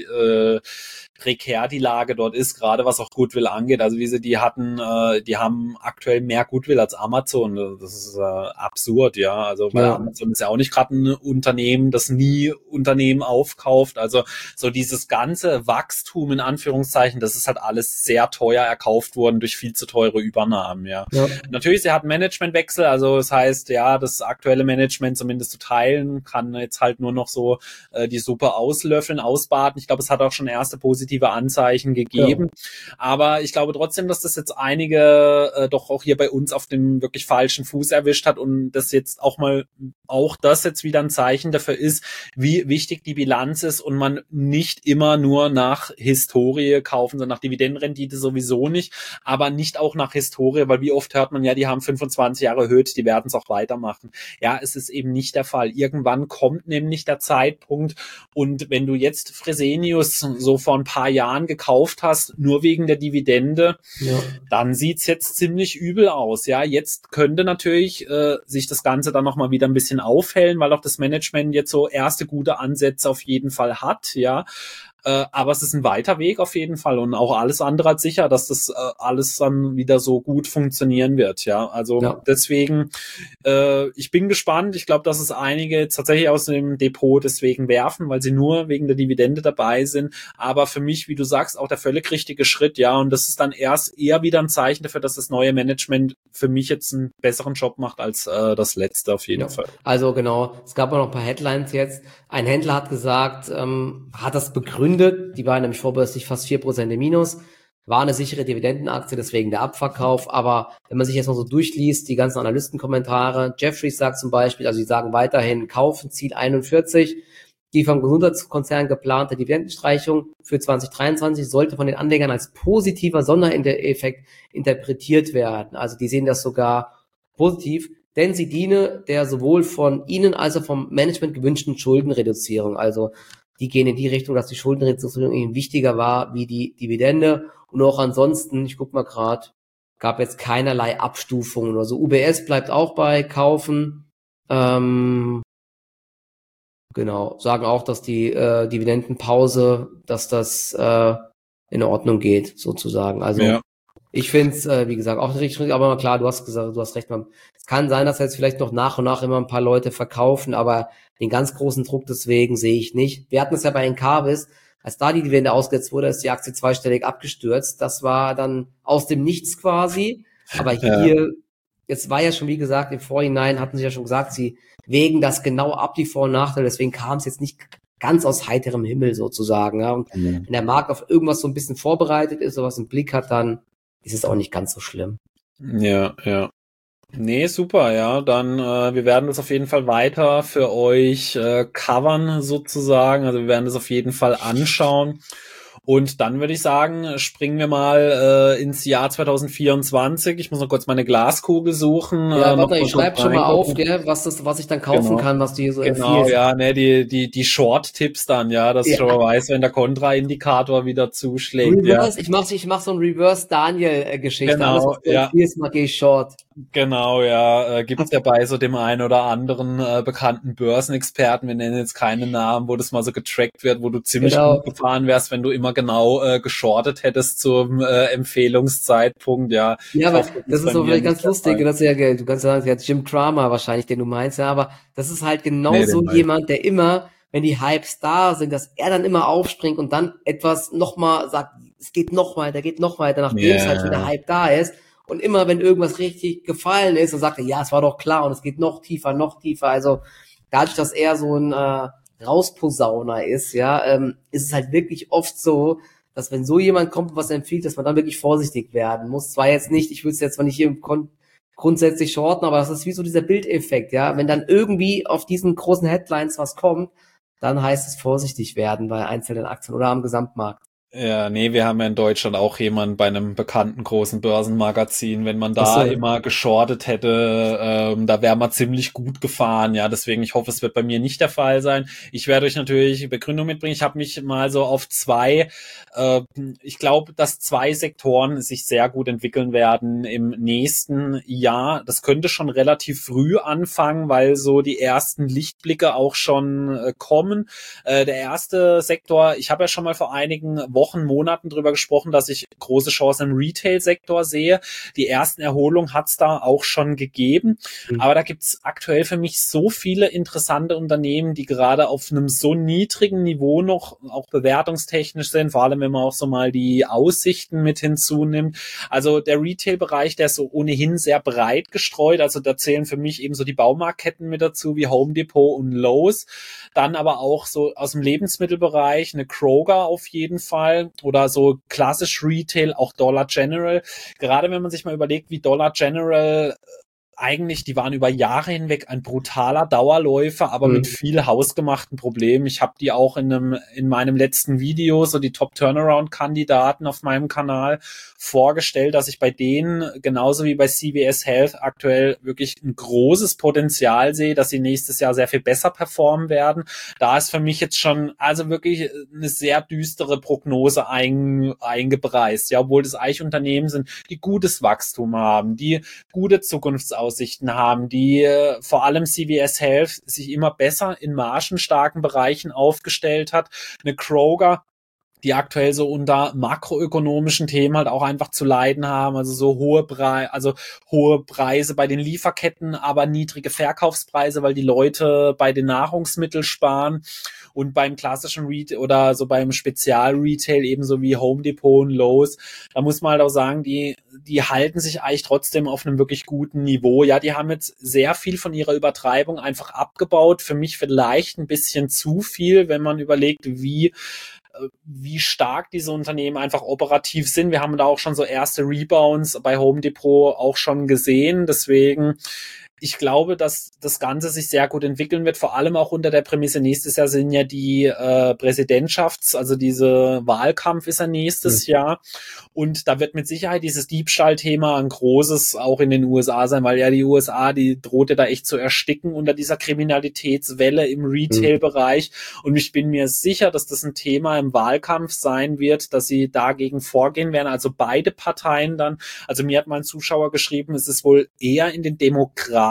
Speaker 1: prekär die Lage dort ist, gerade was auch Goodwill angeht. Also wie sie die hatten, die haben aktuell mehr Goodwill als Amazon. Das ist absurd, ja. Also weil Amazon ist ja auch nicht gerade ein Unternehmen, das nie Unternehmen aufkauft. Also so dieses ganze Wachstum in Anführungszeichen, das ist halt alles sehr teuer erkauft worden durch viel zu teure Übernahmen, ja. Natürlich, sie hat Managementwechsel, also das heißt, ja, das aktuelle Management zumindest zu teilen, kann jetzt halt nur noch so die Suppe auslöffeln, ausbaden. Ich glaube, es hat auch schon erste positive Anzeichen gegeben. Ja. Aber ich glaube trotzdem, dass das jetzt einige doch auch hier bei uns auf dem wirklich falschen Fuß erwischt hat und das jetzt auch das jetzt wieder ein Zeichen dafür ist, wie wichtig die Bilanz ist und man nicht immer nur nach Historie kaufen, sondern nach Dividendenrendite sowieso nicht, aber nicht auch nach Historie, weil wie oft hört man ja, die haben 25 Jahre erhöht, die werden es auch weitermachen. Ja, es ist eben nicht der Fall. Irgendwann kommt nämlich der Zeitpunkt und wenn du jetzt Fresenius so vor ein paar Jahren gekauft hast, nur wegen der Dividende, dann sieht's jetzt ziemlich übel aus. Ja, jetzt könnte natürlich sich das Ganze dann nochmal wieder ein bisschen aufhellen, weil auch das Management jetzt so erste gute Ansätze auf jeden Fall hat, ja. Aber es ist ein weiter Weg auf jeden Fall und auch alles andere als sicher, dass das alles dann wieder so gut funktionieren wird, ja. Also deswegen, ich bin gespannt. Ich glaube, dass es einige jetzt tatsächlich aus dem Depot deswegen werfen, weil sie nur wegen der Dividende dabei sind. Aber für mich, wie du sagst, auch der völlig richtige Schritt, ja. Und das ist dann erst eher wieder ein Zeichen dafür, dass das neue Management für mich jetzt einen besseren Job macht als das letzte auf jeden Fall.
Speaker 2: Also genau, es gab auch noch ein paar Headlines jetzt. Ein Händler hat gesagt, hat das begründet, die waren nämlich vorbörslich fast 4% im Minus, war eine sichere Dividendenaktie, deswegen der Abverkauf, aber wenn man sich jetzt mal so durchliest, die ganzen Analystenkommentare, Jeffries sagt zum Beispiel, also die sagen weiterhin, kaufen, Ziel 41, die vom Gesundheitskonzern geplante Dividendenstreichung für 2023 sollte von den Anlegern als positiver Sondereffekt interpretiert werden, also die sehen das sogar positiv, denn sie diene der sowohl von ihnen als auch vom Management gewünschten Schuldenreduzierung, also die gehen in die Richtung, dass die Schuldenreduzierung ihnen wichtiger war wie die Dividende. Und auch ansonsten, ich guck mal gerade, gab jetzt keinerlei Abstufungen oder so. UBS bleibt auch bei kaufen. Genau, sagen auch, dass die Dividendenpause, dass das in Ordnung geht, sozusagen. Also ich finde es, wie gesagt, auch richtig, aber klar, du hast gesagt, du hast recht. Es kann sein, dass jetzt vielleicht noch nach und nach immer ein paar Leute verkaufen, aber den ganz großen Druck deswegen sehe ich nicht. Wir hatten es ja bei Encarvis, als da die Dividende ausgesetzt wurde, ist die Aktie zweistellig abgestürzt. Das war dann aus dem Nichts quasi. Aber hier, jetzt war ja schon, wie gesagt, im Vorhinein hatten sie ja schon gesagt, sie wägen das genau ab, die Vor- und Nachteile. Deswegen kam es jetzt nicht ganz aus heiterem Himmel sozusagen. Ja. Und wenn der Markt auf irgendwas so ein bisschen vorbereitet ist, oder was im Blick hat, dann ist es auch nicht ganz so schlimm.
Speaker 1: Ja. Nee, super, ja. Dann, wir werden das auf jeden Fall weiter für euch covern sozusagen. Also wir werden das auf jeden Fall anschauen. Und dann würde ich sagen, springen wir mal ins Jahr 2024. Ich muss noch kurz meine Glaskugel suchen.
Speaker 2: Ja, warte, ich schreibe schon mal auf, was ich dann kaufen kann, was du hier so empfiehlst.
Speaker 1: Genau, ja, ne, die Short-Tipps dann, ja, dass ich schon mal weiß, wenn der Kontraindikator wieder zuschlägt.
Speaker 2: Reverse, ja. Ich mach so ein Reverse-Daniel-Geschichte.
Speaker 1: Genau,
Speaker 2: alles, was du empfiehlst, mache ich Short.
Speaker 1: Genau, ja, gibt's ja bei so dem einen oder anderen bekannten Börsenexperten, wir nennen jetzt keine Namen, wo das mal so getrackt wird, wo du ziemlich gut gefahren wärst, wenn du immer genau geschortet hättest zum Empfehlungszeitpunkt, ja.
Speaker 2: Ja, aber das ist auch vielleicht ganz lustig, das ist ja, du kannst sagen, jetzt Jim Cramer wahrscheinlich, den du meinst, ja, aber das ist halt genau so jemand, der immer, wenn die Hypes da sind, dass er dann immer aufspringt und dann etwas nochmal sagt, es geht noch weiter, geht noch weiter, nachdem es halt schon der Hype da ist. Und immer, wenn irgendwas richtig gefallen ist, dann sagt er, ja, es war doch klar und es geht noch tiefer. Also dadurch, dass er so ein Rausposauner ist, ja, ist es halt wirklich oft so, dass wenn so jemand kommt und was empfiehlt, dass man dann wirklich vorsichtig werden muss. Zwar jetzt nicht, ich würde es jetzt zwar nicht hier grundsätzlich shorten, aber das ist wie so dieser Bildeffekt, ja. Wenn dann irgendwie auf diesen großen Headlines was kommt, dann heißt es vorsichtig werden bei einzelnen Aktien oder am Gesamtmarkt.
Speaker 1: Ja, nee, wir haben ja in Deutschland auch jemanden bei einem bekannten großen Börsenmagazin. Wenn man da
Speaker 2: Achso,
Speaker 1: immer geschortet hätte, da wäre man ziemlich gut gefahren. Ja, deswegen, ich hoffe, es wird bei mir nicht der Fall sein. Ich werde euch natürlich Begründung mitbringen. Ich habe mich mal so auf äh, ich glaube, dass zwei Sektoren sich sehr gut entwickeln werden im nächsten Jahr. Das könnte schon relativ früh anfangen, weil so die ersten Lichtblicke auch schon kommen. Der erste Sektor, ich habe ja schon mal vor einigen Wochen, Monaten drüber gesprochen, dass ich große Chancen im Retail-Sektor sehe. Die ersten Erholungen hat es da auch schon gegeben. Aber da gibt es aktuell für mich so viele interessante Unternehmen, die gerade auf einem so niedrigen Niveau noch auch bewertungstechnisch sind, vor allem wenn man auch so mal die Aussichten mit hinzunimmt. Also der Retail-Bereich, der ist so ohnehin sehr breit gestreut. Also da zählen für mich eben so die Baumarktketten mit dazu, wie Home Depot und Lowe's. Dann aber auch so aus dem Lebensmittelbereich eine Kroger auf jeden Fall oder so klassisch Retail, auch Dollar General. Gerade wenn man sich mal überlegt, wie Dollar General eigentlich, die waren über Jahre hinweg ein brutaler Dauerläufer, aber mit viel hausgemachten Problemen. Ich habe die auch in meinem letzten Video, so die Top-Turnaround-Kandidaten auf meinem Kanal vorgestellt, dass ich bei denen, genauso wie bei CVS Health, aktuell wirklich ein großes Potenzial sehe, dass sie nächstes Jahr sehr viel besser performen werden. Da ist für mich jetzt schon also wirklich eine sehr düstere Prognose eingepreist, ja, obwohl das eigentlich Unternehmen sind, die gutes Wachstum haben, die gute Zukunftsaussichten haben, die vor allem CVS Health sich immer besser in margenstarken Bereichen aufgestellt hat. Eine Kroger, die aktuell so unter makroökonomischen Themen halt auch einfach zu leiden haben, also so hohe Preise bei den Lieferketten, aber niedrige Verkaufspreise, weil die Leute bei den Nahrungsmitteln sparen und beim klassischen Retail oder so beim Spezial-Retail ebenso wie Home Depot und Lowe's, da muss man halt auch sagen, die halten sich eigentlich trotzdem auf einem wirklich guten Niveau. Ja, die haben jetzt sehr viel von ihrer Übertreibung einfach abgebaut. Für mich vielleicht ein bisschen zu viel, wenn man überlegt, wie stark diese Unternehmen einfach operativ sind. Wir haben da auch schon so erste Rebounds bei Home Depot auch schon gesehen. Deswegen, ich glaube, dass das Ganze sich sehr gut entwickeln wird, vor allem auch unter der Prämisse, nächstes Jahr sind ja die also diese Wahlkampf ist ja nächstes Jahr und da wird mit Sicherheit dieses Diebstahlthema ein großes auch in den USA sein, weil ja die USA, die drohte da echt zu ersticken unter dieser Kriminalitätswelle im Retail-Bereich und ich bin mir sicher, dass das ein Thema im Wahlkampf sein wird, dass sie dagegen vorgehen werden, also beide Parteien dann, also mir hat mein Zuschauer geschrieben, es ist wohl eher in den demokratischen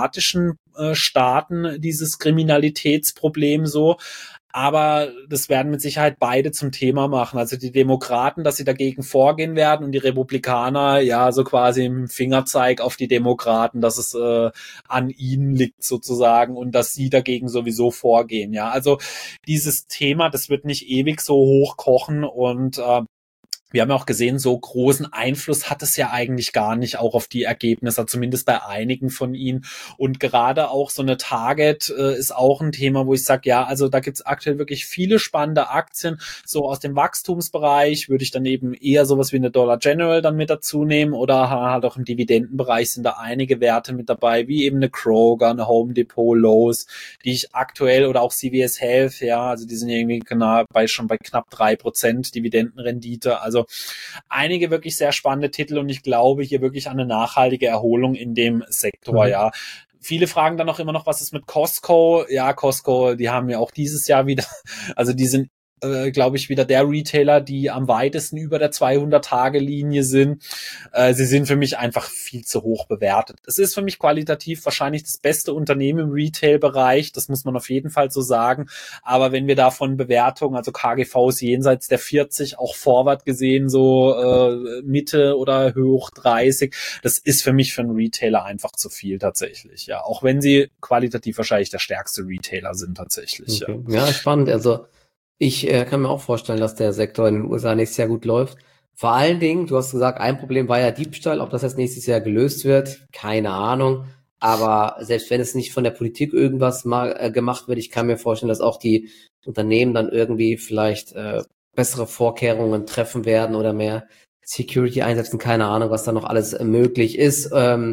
Speaker 1: Staaten dieses Kriminalitätsproblem so. Aber das werden mit Sicherheit beide zum Thema machen. Also die Demokraten, dass sie dagegen vorgehen werden und die Republikaner, ja, so quasi im Fingerzeig auf die Demokraten, dass es an ihnen liegt sozusagen und dass sie dagegen sowieso vorgehen. Ja, also dieses Thema, das wird nicht ewig so hochkochen und wir haben ja auch gesehen, so großen Einfluss hat es ja eigentlich gar nicht auch auf die Ergebnisse, zumindest bei einigen von ihnen. Und gerade auch so eine Target ist auch ein Thema, wo ich sage, ja, also da gibt's aktuell wirklich viele spannende Aktien. So aus dem Wachstumsbereich würde ich dann eben eher sowas wie eine Dollar General dann mit dazu nehmen oder halt auch im Dividendenbereich sind da einige Werte mit dabei, wie eben eine Kroger, eine Home Depot, Lowe's, die ich aktuell oder auch CVS Health, ja, also die sind irgendwie schon bei knapp 3% Dividendenrendite, also einige wirklich sehr spannende Titel und ich glaube hier wirklich an eine nachhaltige Erholung in dem Sektor, ja. Viele fragen dann auch immer noch, was ist mit Costco? Ja, Costco, die haben ja auch dieses Jahr wieder, also die sind glaube ich, wieder der Retailer, die am weitesten über der 200-Tage-Linie sind. Sie sind für mich einfach viel zu hoch bewertet. Es ist für mich qualitativ wahrscheinlich das beste Unternehmen im Retail-Bereich, das muss man auf jeden Fall so sagen. Aber wenn wir da von Bewertungen, also KGVs jenseits der 40, auch forward gesehen, so Mitte oder hoch 30, das ist für mich für einen Retailer einfach zu viel tatsächlich. Ja, auch wenn sie qualitativ wahrscheinlich der stärkste Retailer sind tatsächlich.
Speaker 2: Okay. Ja, spannend. Also ich kann mir auch vorstellen, dass der Sektor in den USA nächstes Jahr gut läuft. Vor allen Dingen, du hast gesagt, ein Problem war ja Diebstahl. Ob das jetzt nächstes Jahr gelöst wird, keine Ahnung. Aber selbst wenn es nicht von der Politik irgendwas mal gemacht wird, ich kann mir vorstellen, dass auch die Unternehmen dann irgendwie vielleicht bessere Vorkehrungen treffen werden oder mehr Security einsetzen. Keine Ahnung, was da noch alles möglich ist.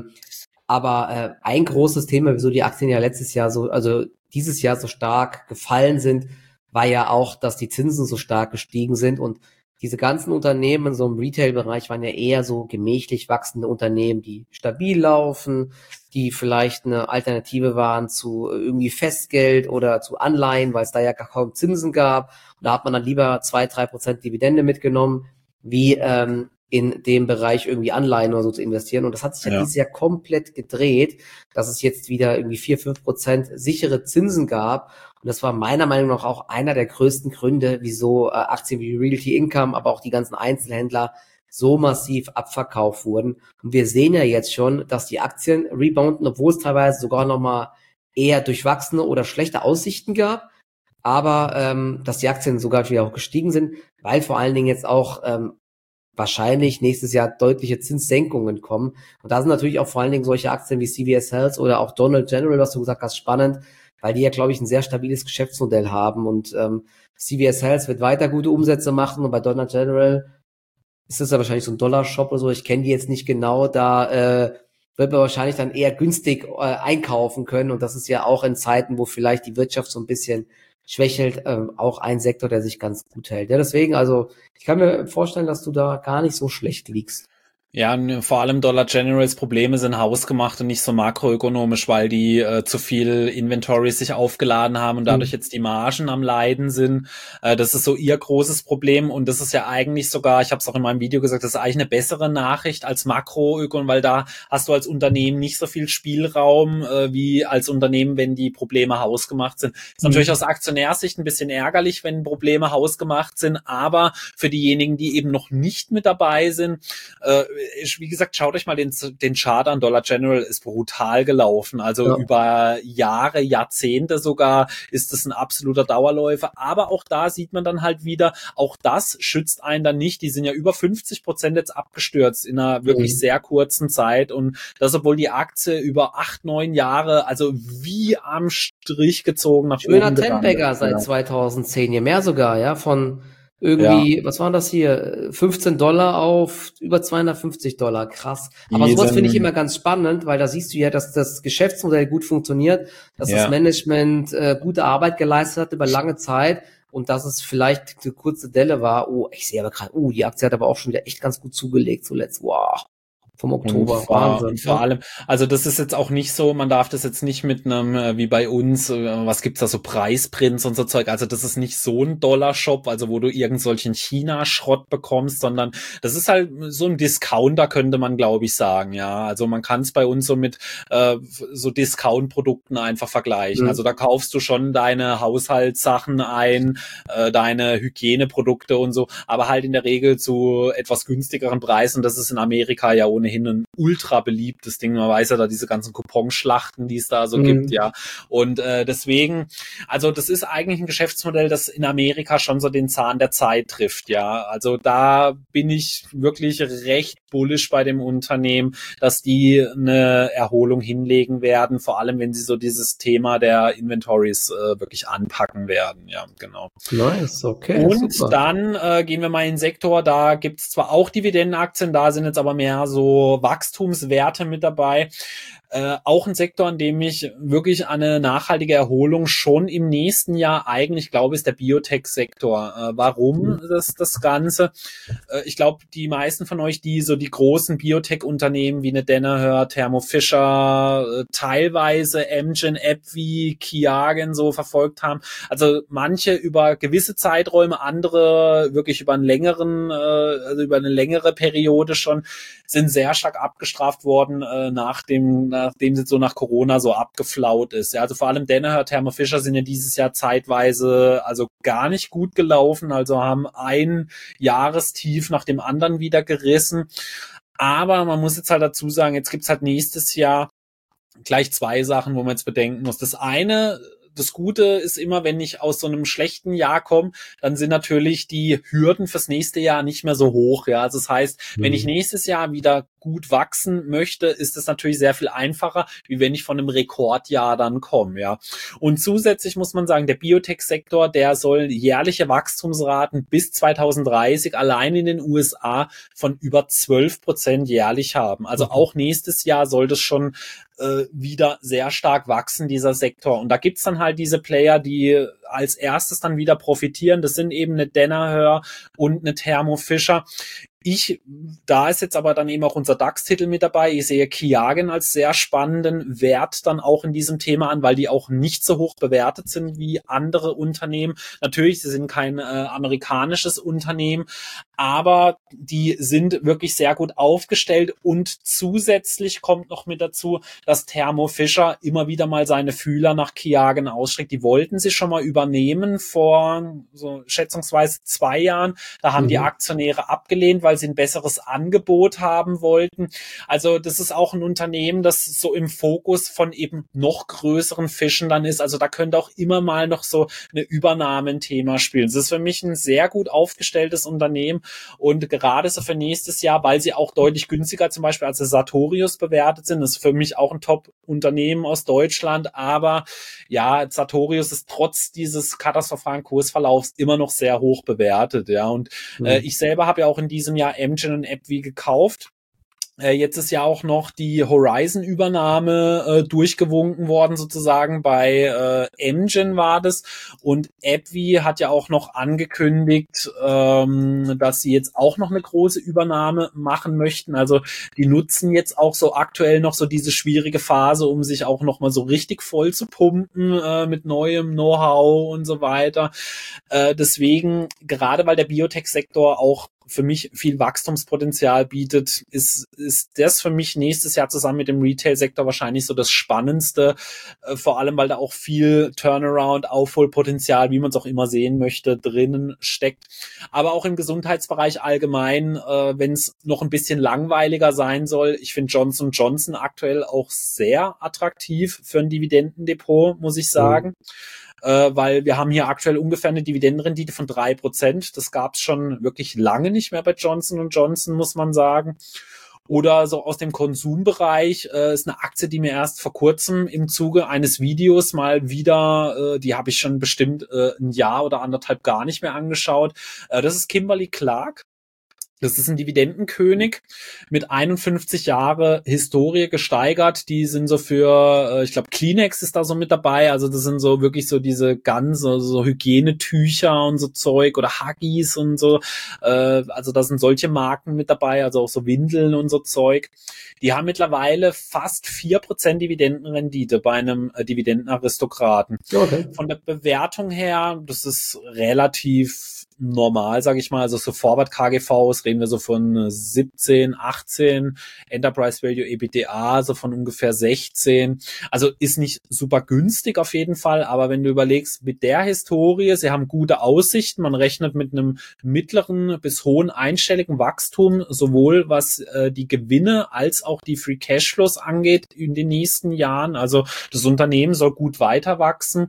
Speaker 2: Aber ein großes Thema, wieso die Aktien ja dieses Jahr so stark gefallen sind, war ja auch, dass die Zinsen so stark gestiegen sind und diese ganzen Unternehmen so im Retail-Bereich waren ja eher so gemächlich wachsende Unternehmen, die stabil laufen, die vielleicht eine Alternative waren zu irgendwie Festgeld oder zu Anleihen, weil es da ja gar kaum Zinsen gab. Und da hat man dann lieber 2-3% Dividende mitgenommen, wie in dem Bereich irgendwie Anleihen oder so zu investieren. Und das hat sich ja dieses Jahr komplett gedreht, dass es jetzt wieder irgendwie 4-5% sichere Zinsen gab. Und das war meiner Meinung nach auch einer der größten Gründe, wieso Aktien wie Realty Income, aber auch die ganzen Einzelhändler so massiv abverkauft wurden. Und wir sehen ja jetzt schon, dass die Aktien rebounden, obwohl es teilweise sogar nochmal eher durchwachsene oder schlechte Aussichten gab. Aber dass die Aktien sogar wieder auch gestiegen sind, weil vor allen Dingen jetzt auch wahrscheinlich nächstes Jahr deutliche Zinssenkungen kommen. Und da sind natürlich auch vor allen Dingen solche Aktien wie CVS Health oder auch Donald General, was du gesagt hast, spannend, weil die ja, glaube ich, ein sehr stabiles Geschäftsmodell haben. Und CVS Health wird weiter gute Umsätze machen und bei Donald General ist das ja wahrscheinlich so ein Dollar-Shop oder so. Ich kenne die jetzt nicht genau, da wird man wahrscheinlich dann eher günstig einkaufen können. Und das ist ja auch in Zeiten, wo vielleicht die Wirtschaft so ein bisschen schwächelt, auch ein Sektor, der sich ganz gut hält. Ja, deswegen, also ich kann mir vorstellen, dass du da gar nicht so schlecht liegst.
Speaker 1: Ja, vor allem Dollar Generals Probleme sind hausgemacht und nicht so makroökonomisch, weil die zu viel Inventory sich aufgeladen haben und dadurch jetzt die Margen am Leiden sind. Das ist so ihr großes Problem und das ist ja eigentlich sogar, ich habe es auch in meinem Video gesagt, das ist eigentlich eine bessere Nachricht als Makroökonomie, weil da hast du als Unternehmen nicht so viel Spielraum wie als Unternehmen, wenn die Probleme hausgemacht sind. Ist natürlich aus Aktionärsicht ein bisschen ärgerlich, wenn Probleme hausgemacht sind, aber für diejenigen, die eben noch nicht mit dabei sind, wie gesagt, schaut euch mal den Chart an. Dollar General ist brutal gelaufen. Also über Jahre, Jahrzehnte sogar ist es ein absoluter Dauerläufer. Aber auch da sieht man dann halt wieder, auch das schützt einen dann nicht. Die sind ja über 50% jetzt abgestürzt in einer wirklich sehr kurzen Zeit. Und das, obwohl die Aktie über 8-9 Jahre, also wie am Strich gezogen nach oben.
Speaker 2: Schöner Tenbagger seit 2010, je mehr sogar, ja, von irgendwie, was war das hier? $15 auf über $250. Krass. Aber sowas finde ich immer ganz spannend, weil da siehst du ja, dass das Geschäftsmodell gut funktioniert, dass das Management gute Arbeit geleistet hat über lange Zeit und dass es vielleicht eine kurze Delle war. Oh, ich sehe aber gerade, die Aktie hat aber auch schon wieder echt ganz gut zugelegt zuletzt. Wow. Vom Oktober.
Speaker 1: Wahnsinn. Vor allem, also das ist jetzt auch nicht so, man darf das jetzt nicht mit einem, wie bei uns, was gibt's da so, Preisprints und so Zeug, also das ist nicht so ein Dollar-Shop, also wo du irgend solchen China-Schrott bekommst, sondern das ist halt so ein Discounter, könnte man glaube ich sagen, ja, also man kann es bei uns so mit so Discount-Produkten einfach vergleichen, also da kaufst du schon deine Haushaltssachen ein, deine Hygieneprodukte und so, aber halt in der Regel zu etwas günstigeren Preisen, das ist in Amerika ja ohnehin ein ultra beliebtes Ding. Man weiß ja da diese ganzen Couponschlachten, die es da so gibt, ja. Und deswegen, also das ist eigentlich ein Geschäftsmodell, das in Amerika schon so den Zahn der Zeit trifft, ja. Also da bin ich wirklich recht bullish bei dem Unternehmen, dass die eine Erholung hinlegen werden, vor allem wenn sie so dieses Thema der Inventories wirklich anpacken werden, ja, genau.
Speaker 2: Nice, okay.
Speaker 1: Und
Speaker 2: super.
Speaker 1: dann gehen wir mal in den Sektor, da gibt's zwar auch Dividendenaktien, da sind jetzt aber mehr so Wachstumswerte mit dabei. Auch ein Sektor, an dem ich wirklich eine nachhaltige Erholung schon im nächsten Jahr eigentlich glaube, ist der Biotech-Sektor. Warum das Ganze? Ich glaube, die meisten von euch, die so die großen Biotech-Unternehmen wie eine Danaher, Thermo Fisher, teilweise Amgen, AbbVie, Qiagen so verfolgt haben. Also manche über gewisse Zeiträume, andere wirklich über einen längeren, also über eine längere Periode schon, sind sehr stark abgestraft worden, nachdem sie so nach Corona so abgeflaut ist. Ja, also vor allem Danaher, Thermo Fisher sind ja dieses Jahr zeitweise also gar nicht gut gelaufen, also haben ein Jahrestief nach dem anderen wieder gerissen. Aber man muss jetzt halt dazu sagen, jetzt gibt's halt nächstes Jahr gleich zwei Sachen, wo man jetzt bedenken muss. Das eine, das Gute ist immer, wenn ich aus so einem schlechten Jahr komme, dann sind natürlich die Hürden fürs nächste Jahr nicht mehr so hoch. Ja, also das heißt, wenn ich nächstes Jahr wieder gut wachsen möchte, ist es natürlich sehr viel einfacher, wie wenn ich von einem Rekordjahr dann komme. Ja, und zusätzlich muss man sagen, der Biotech-Sektor, der soll jährliche Wachstumsraten bis 2030 allein in den USA von über 12% jährlich haben. Also auch nächstes Jahr soll das schon wieder sehr stark wachsen, dieser Sektor. Und da gibt's dann halt diese Player, die als erstes dann wieder profitieren. Das sind eben eine Danaher und eine Thermo Fisher. Da ist jetzt aber dann eben auch unser DAX-Titel mit dabei. Ich sehe Qiagen als sehr spannenden Wert dann auch in diesem Thema an, weil die auch nicht so hoch bewertet sind wie andere Unternehmen. Natürlich, sie sind kein amerikanisches Unternehmen, aber die sind wirklich sehr gut aufgestellt und zusätzlich kommt noch mit dazu, dass Thermo Fisher immer wieder mal seine Fühler nach Qiagen ausstreckt. Die wollten sie schon mal übernehmen vor so schätzungsweise 2 Jahren. Da haben die Aktionäre abgelehnt, weil sie ein besseres Angebot haben wollten. Also das ist auch ein Unternehmen, das so im Fokus von eben noch größeren Fischen dann ist. Also da könnte auch immer mal noch so eine Übernahme ein Thema spielen. Das ist für mich ein sehr gut aufgestelltes Unternehmen und gerade so für nächstes Jahr, weil sie auch deutlich günstiger zum Beispiel als Sartorius bewertet sind, ist für mich auch ein Top-Unternehmen aus Deutschland. Aber ja, Sartorius ist trotz dieses katastrophalen Kursverlaufs immer noch sehr hoch bewertet. Ja, und ich selber habe ja auch in diesem Jahr Amgen und AbbVie gekauft. Jetzt ist ja auch noch die Horizon-Übernahme durchgewunken worden, sozusagen. Bei Amgen war das. Und AbbVie hat ja auch noch angekündigt, dass sie jetzt auch noch eine große Übernahme machen möchten. Also die nutzen jetzt auch so aktuell noch so diese schwierige Phase, um sich auch noch mal so richtig voll zu pumpen mit neuem Know-how und so weiter. Deswegen, gerade weil der Biotech-Sektor auch für mich viel Wachstumspotenzial bietet, ist das für mich nächstes Jahr zusammen mit dem Retail-Sektor wahrscheinlich so das Spannendste, vor allem, weil da auch viel Turnaround, Aufholpotenzial, wie man es auch immer sehen möchte, drinnen steckt. Aber auch im Gesundheitsbereich allgemein, wenn es noch ein bisschen langweiliger sein soll, ich finde Johnson & Johnson aktuell auch sehr attraktiv für ein Dividendendepot, muss ich sagen. Weil wir haben hier aktuell ungefähr eine Dividendenrendite von 3%. Das gab es schon wirklich lange nicht mehr bei Johnson & Johnson, muss man sagen. Oder so aus dem Konsumbereich ist eine Aktie, die mir erst vor kurzem im Zuge eines Videos mal wieder, die habe ich schon bestimmt ein Jahr oder anderthalb gar nicht mehr angeschaut. Das ist Kimberly-Clark. Das ist ein Dividendenkönig mit 51 Jahre Historie gesteigert. Die sind so für, ich glaube, Kleenex ist da so mit dabei. Also das sind so wirklich so diese ganze so Hygienetücher und so Zeug oder Huggies und so. Also da sind solche Marken mit dabei, also auch so Windeln und so Zeug. Die haben mittlerweile fast 4% Dividendenrendite bei einem Dividendenaristokraten.
Speaker 2: Okay.
Speaker 1: Von der Bewertung her, das ist relativ normal, sage ich mal, also so Forward KGVs reden wir so von 17, 18, Enterprise Value EBITDA so von ungefähr 16, also ist nicht super günstig auf jeden Fall, aber wenn du überlegst, mit der Historie, sie haben gute Aussichten, man rechnet mit einem mittleren bis hohen einstelligen Wachstum, sowohl was die Gewinne als auch die Free Cashflows angeht in den nächsten Jahren, also das Unternehmen soll gut weiter wachsen.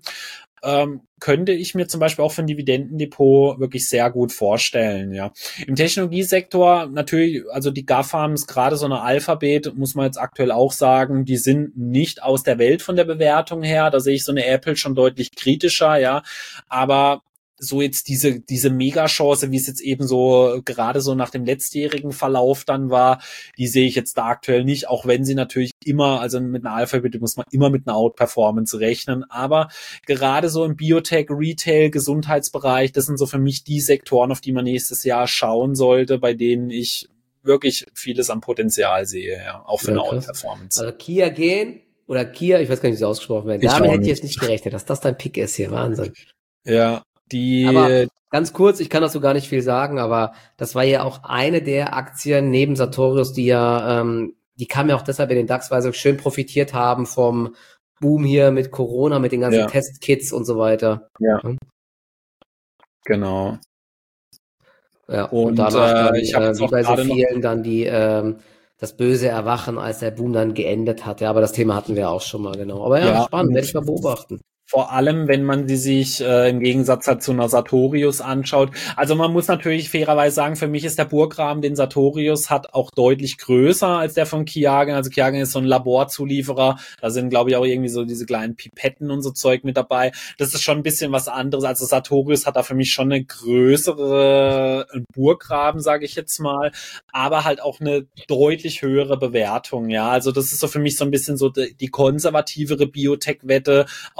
Speaker 1: Könnte ich mir zum Beispiel auch für ein Dividendendepot wirklich sehr gut vorstellen, ja. Im Technologiesektor natürlich, also die GAFAMs, gerade so eine Alphabet, muss man jetzt aktuell auch sagen, die sind nicht aus der Welt von der Bewertung her, da sehe ich so eine Apple schon deutlich kritischer, ja, aber so jetzt diese Mega-Chance, wie es jetzt eben so gerade so nach dem letztjährigen Verlauf dann war, die sehe ich jetzt da aktuell nicht, auch wenn sie natürlich immer, also mit einer Alphabet muss man immer mit einer Outperformance rechnen, aber gerade so im Biotech, Retail, Gesundheitsbereich, das sind so für mich die Sektoren, auf die man nächstes Jahr schauen sollte, bei denen ich wirklich vieles am Potenzial sehe, ja, auch für eine Outperformance.
Speaker 2: Also Qiagen oder Kia, ich weiß gar nicht, wie es ausgesprochen wird. Damit hätte ich jetzt nicht gerechnet, dass das dein Pick ist hier, Wahnsinn.
Speaker 1: Ja.
Speaker 2: Aber ganz kurz, ich kann dazu gar nicht viel sagen, aber das war ja auch eine der Aktien neben Sartorius, die ja, die kam ja auch deshalb in den DAX, weil sie schön profitiert haben vom Boom hier mit Corona, mit den ganzen Testkits und so weiter.
Speaker 1: Ja. Genau.
Speaker 2: Ja, und danach dann, wie bei so vielen, dann die das böse Erwachen, als der Boom dann geendet hat. Ja, aber das Thema hatten wir auch schon mal, genau. Aber ja, spannend, werde ich mal beobachten.
Speaker 1: Vor allem, wenn man die sich im Gegensatz halt zu einer Sartorius anschaut. Also man muss natürlich fairerweise sagen, für mich ist der Burggraben, den Sartorius hat, auch deutlich größer als der von Qiagen. Also Qiagen ist so ein Laborzulieferer. Da sind, glaube ich, auch irgendwie so diese kleinen Pipetten und so Zeug mit dabei. Das ist schon ein bisschen was anderes. Also Sartorius hat da für mich schon eine größere Burggraben, sage ich jetzt mal, aber halt auch eine deutlich höhere Bewertung. Ja, also das ist so für mich so ein bisschen so die konservativere Biotech-Wette aus dem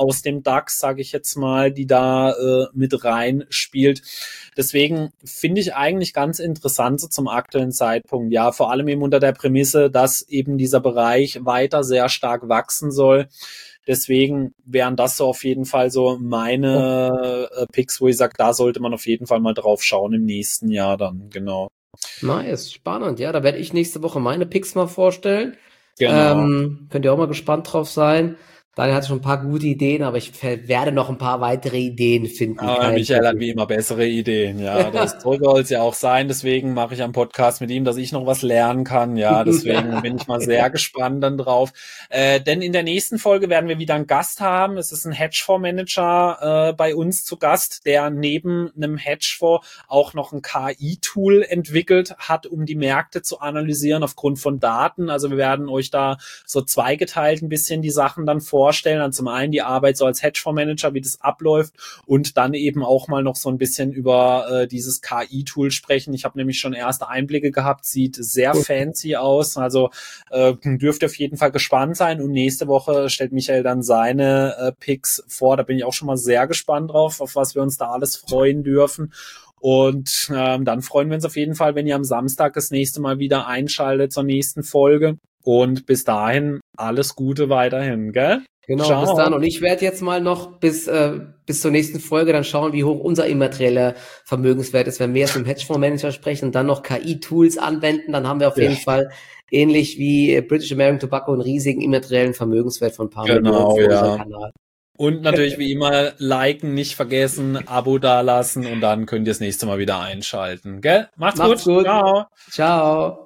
Speaker 1: DAX, sage ich jetzt mal, die da mit rein spielt. Deswegen finde ich eigentlich ganz interessant so zum aktuellen Zeitpunkt. Ja, vor allem eben unter der Prämisse, dass eben dieser Bereich weiter sehr stark wachsen soll. Deswegen wären das so auf jeden Fall so meine Picks, wo ich sage, da sollte man auf jeden Fall mal drauf schauen im nächsten Jahr dann, genau.
Speaker 2: Nice, spannend, ja, da werde ich nächste Woche meine Picks mal vorstellen.
Speaker 1: Genau.
Speaker 2: Könnt ihr auch mal gespannt drauf sein. Daniel hatte schon ein paar gute Ideen, aber ich werde noch ein paar weitere Ideen finden.
Speaker 1: Aber Michael hat wie immer bessere Ideen, ja. Das soll es ja auch sein, deswegen mache ich am Podcast mit ihm, dass ich noch was lernen kann, ja. Deswegen bin ich mal sehr gespannt dann drauf. Denn in der nächsten Folge werden wir wieder einen Gast haben. Es ist ein Hedgefondsmanager bei uns zu Gast, der neben einem Hedgefonds auch noch ein KI-Tool entwickelt hat, um die Märkte zu analysieren aufgrund von Daten. Also wir werden euch da so zweigeteilt ein bisschen die Sachen dann vorstellen. Dann zum einen die Arbeit so als Hedgefondsmanager, wie das abläuft, und dann eben auch mal noch so ein bisschen über dieses KI-Tool sprechen. Ich habe nämlich schon erste Einblicke gehabt, sieht sehr fancy aus, also dürft ihr auf jeden Fall gespannt sein, und nächste Woche stellt Michael dann seine Picks vor. Da bin ich auch schon mal sehr gespannt drauf, auf was wir uns da alles freuen dürfen. Und dann freuen wir uns auf jeden Fall, wenn ihr am Samstag das nächste Mal wieder einschaltet zur nächsten Folge. Und bis dahin alles Gute weiterhin, gell?
Speaker 2: Genau,
Speaker 1: Ciao.
Speaker 2: bis dann. Und ich werde jetzt mal noch bis zur nächsten Folge dann schauen, wie hoch unser immaterieller Vermögenswert ist. Wenn wir jetzt mit dem Hedgefondsmanager sprechen und dann noch KI-Tools anwenden, dann haben wir auf jeden Fall ähnlich wie British American Tobacco einen riesigen immateriellen Vermögenswert von ein paar Millionen für unseren Kanal.
Speaker 1: Und natürlich wie immer liken, nicht vergessen, Abo dalassen, und dann könnt ihr das nächste Mal wieder einschalten, gell? Macht's gut.
Speaker 2: Ciao. Ciao.